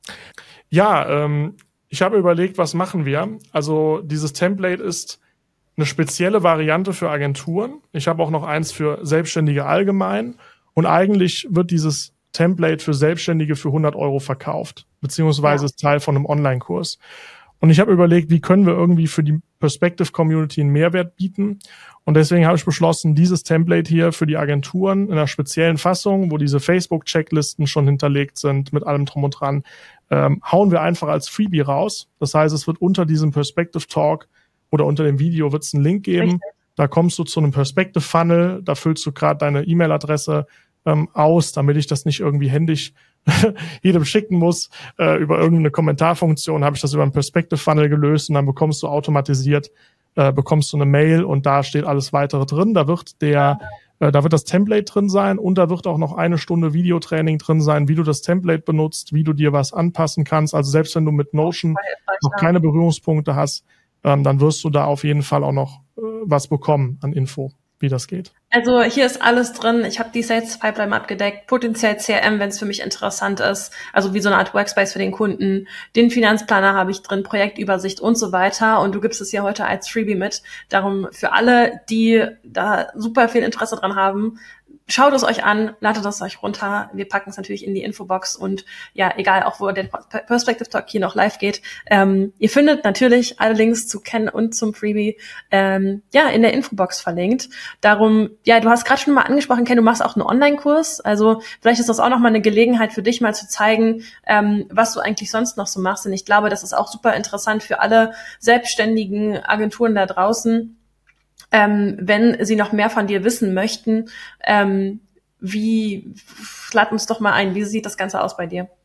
Ja, ähm ich habe überlegt, was machen wir? Also dieses Template ist eine spezielle Variante für Agenturen. Ich habe auch noch eins für Selbstständige allgemein. Und eigentlich wird dieses Template für Selbstständige für hundert Euro verkauft, beziehungsweise ja. ist Teil von einem Online-Kurs. Und ich habe überlegt, wie können wir irgendwie für die Perspective-Community einen Mehrwert bieten. Und deswegen habe ich beschlossen, dieses Template hier für die Agenturen in einer speziellen Fassung, wo diese Facebook-Checklisten schon hinterlegt sind, mit allem drum und dran, ähm, hauen wir einfach als Freebie raus. Das heißt, es wird unter diesem Perspective Talk oder unter dem Video wird es einen Link geben. Richtig. Da kommst du zu einem Perspective Funnel, da füllst du gerade deine E-Mail-Adresse ähm, aus, damit ich das nicht irgendwie händisch jedem schicken muss. Äh, über irgendeine Kommentarfunktion habe ich das über einen Perspective Funnel gelöst und dann bekommst du automatisiert, äh, bekommst du eine Mail und da steht alles weitere drin. Da wird der, äh, da wird das Template drin sein und da wird auch noch eine Stunde Videotraining drin sein, wie du das Template benutzt, wie du dir was anpassen kannst. Also selbst wenn du mit Notion noch keine Berührungspunkte hast, ähm, dann wirst du da auf jeden Fall auch noch äh, was bekommen an Info, wie das geht. Also hier ist alles drin. Ich habe die Sales Pipeline abgedeckt, potenziell C R M, wenn es für mich interessant ist, also wie so eine Art Workspace für den Kunden. Den Finanzplaner habe ich drin, Projektübersicht und so weiter. Und du gibst es hier heute als Freebie mit. Darum für alle, die da super viel Interesse dran haben, schaut es euch an, ladet es euch runter. Wir packen es natürlich in die Infobox und ja, egal auch wo der Perspective Talk hier noch live geht. Ähm, ihr findet natürlich alle Links zu Ken und zum Freebie ähm, ja in der Infobox verlinkt. Darum, ja, du hast gerade schon mal angesprochen, Ken, du machst auch einen Online-Kurs. Also vielleicht ist das auch nochmal eine Gelegenheit für dich, mal zu zeigen, ähm, was du eigentlich sonst noch so machst. Und ich glaube, das ist auch super interessant für alle selbstständigen Agenturen da draußen. Ähm, wenn sie noch mehr von dir wissen möchten, ähm, Wie, lad uns doch mal ein, wie sieht das Ganze aus bei dir?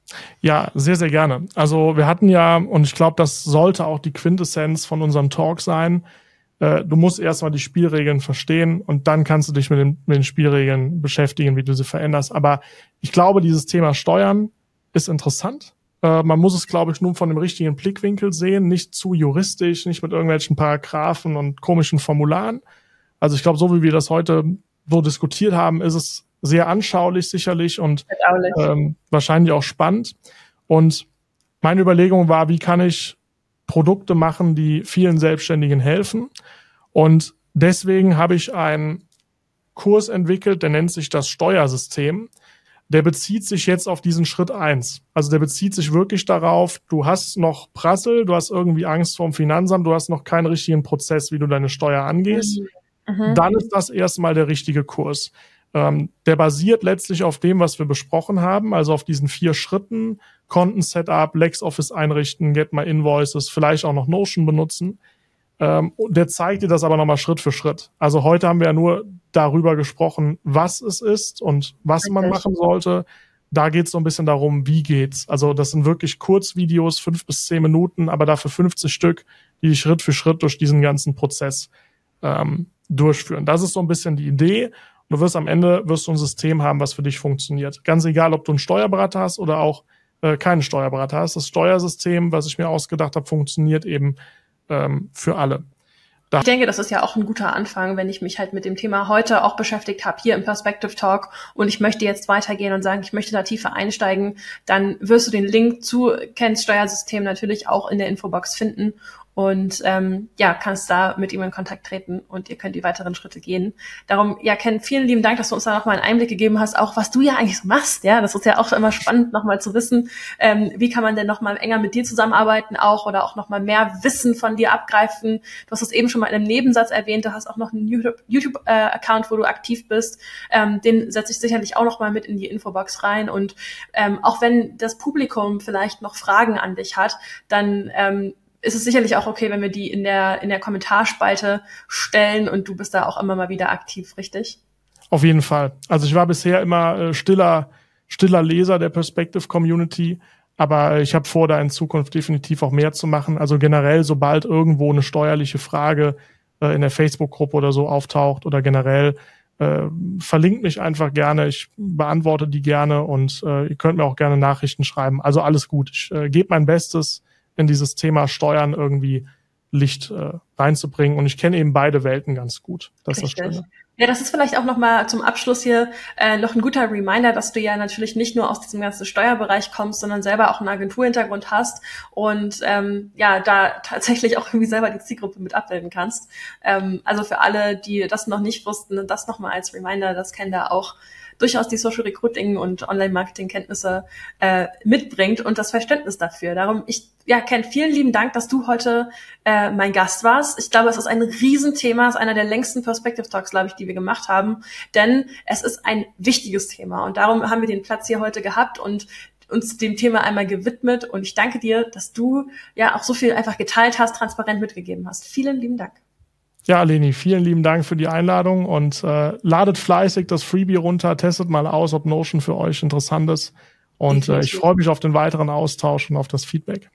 Ja, sehr, sehr gerne. Also wir hatten ja, und ich glaube, das sollte auch die Quintessenz von unserem Talk sein, äh, du musst erstmal die Spielregeln verstehen und dann kannst du dich mit den, mit den Spielregeln beschäftigen, wie du sie veränderst. Aber ich glaube, dieses Thema Steuern ist interessant. Äh, man muss es, glaube ich, nur von dem richtigen Blickwinkel sehen, nicht zu juristisch, nicht mit irgendwelchen Paragraphen und komischen Formularen. Also ich glaube, so wie wir das heute so diskutiert haben, ist es sehr anschaulich sicherlich und ähm, wahrscheinlich auch spannend. Und meine Überlegung war, wie kann ich Produkte machen, die vielen Selbstständigen helfen? Und deswegen habe ich einen Kurs entwickelt, der nennt sich das Steuersystem. Der bezieht sich jetzt auf diesen Schritt eins. Also der bezieht sich wirklich darauf, du hast noch Prassel, du hast irgendwie Angst vorm Finanzamt, du hast noch keinen richtigen Prozess, wie du deine Steuer angehst. Mhm. Dann ist das erstmal der richtige Kurs. Ähm, der basiert letztlich auf dem, was wir besprochen haben, also auf diesen vier Schritten: Konten-Setup, LexOffice einrichten, Get My Invoices, vielleicht auch noch Notion benutzen. Ähm, der zeigt dir das aber nochmal Schritt für Schritt. Also heute haben wir ja nur darüber gesprochen, was es ist und was man machen sollte. Da geht es so ein bisschen darum, wie geht's. Also das sind wirklich Kurzvideos, fünf bis zehn Minuten, aber dafür fünfzig Stück, die dich Schritt für Schritt durch diesen ganzen Prozess ähm, durchführen. Das ist so ein bisschen die Idee. Du wirst am Ende wirst du ein System haben, was für dich funktioniert. Ganz egal, ob du einen Steuerberater hast oder auch äh, keinen Steuerberater hast. Das Steuersystem, was ich mir ausgedacht habe, funktioniert eben ähm, für alle. Ich denke, das ist ja auch ein guter Anfang, wenn ich mich halt mit dem Thema heute auch beschäftigt habe, hier im Perspective Talk, und ich möchte jetzt weitergehen und sagen, ich möchte da tiefer einsteigen, dann wirst du den Link zu Kens Steuersystem natürlich auch in der Infobox finden. Und ähm, ja, kannst da mit ihm in Kontakt treten und ihr könnt die weiteren Schritte gehen. Darum, ja, Ken, vielen lieben Dank, dass du uns da nochmal einen Einblick gegeben hast, auch was du ja eigentlich so machst. Ja, das ist ja auch immer spannend, nochmal zu wissen, ähm, wie kann man denn nochmal enger mit dir zusammenarbeiten auch oder auch nochmal mehr Wissen von dir abgreifen. Du hast es eben schon mal in einem Nebensatz erwähnt, du hast auch noch einen YouTube-Account, wo du aktiv bist. Ähm, den setze ich sicherlich auch nochmal mit in die Infobox rein. Und ähm, auch wenn das Publikum vielleicht noch Fragen an dich hat, dann ähm, ist es sicherlich auch okay, wenn wir die in der in der Kommentarspalte stellen, und du bist da auch immer mal wieder aktiv, richtig? Auf jeden Fall. Also ich war bisher immer äh, stiller stiller Leser der Perspective Community, aber ich habe vor, da in Zukunft definitiv auch mehr zu machen. Also generell, sobald irgendwo eine steuerliche Frage äh, in der Facebook-Gruppe oder so auftaucht oder generell, äh, verlinkt mich einfach gerne. Ich beantworte die gerne und äh, ihr könnt mir auch gerne Nachrichten schreiben. Also alles gut. Ich äh, gebe mein Bestes, in dieses Thema Steuern irgendwie Licht äh, reinzubringen. Und ich kenne eben beide Welten ganz gut. Das ist das Schöne. Ja, das ist vielleicht auch nochmal zum Abschluss hier äh, noch ein guter Reminder, dass du ja natürlich nicht nur aus diesem ganzen Steuerbereich kommst, sondern selber auch einen Agenturhintergrund hast und ähm, ja, da tatsächlich auch irgendwie selber die Zielgruppe mit abbilden kannst. Ähm, also für alle, die das noch nicht wussten, das nochmal als Reminder, das kennen da auch durchaus die Social Recruiting und Online-Marketing-Kenntnisse äh, mitbringt und das Verständnis dafür. Darum, ich ja, Ken, vielen lieben Dank, dass du heute äh, mein Gast warst. Ich glaube, es ist ein Riesenthema, es ist einer der längsten Perspective Talks, glaube ich, die wir gemacht haben, denn es ist ein wichtiges Thema und darum haben wir den Platz hier heute gehabt und uns dem Thema einmal gewidmet, und ich danke dir, dass du ja auch so viel einfach geteilt hast, transparent mitgegeben hast. Vielen lieben Dank. Ja, Leni, vielen lieben Dank für die Einladung und äh, ladet fleißig das Freebie runter, testet mal aus, ob Notion für euch interessant ist, und äh, ich freue mich auf den weiteren Austausch und auf das Feedback.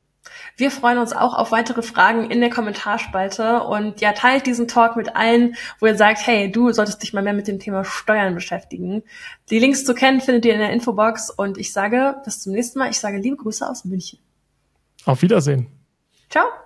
Wir freuen uns auch auf weitere Fragen in der Kommentarspalte, und ja, teilt diesen Talk mit allen, wo ihr sagt, hey, du solltest dich mal mehr mit dem Thema Steuern beschäftigen. Die Links zu kennen findet ihr in der Infobox, und ich sage bis zum nächsten Mal. Ich sage liebe Grüße aus München. Auf Wiedersehen. Ciao.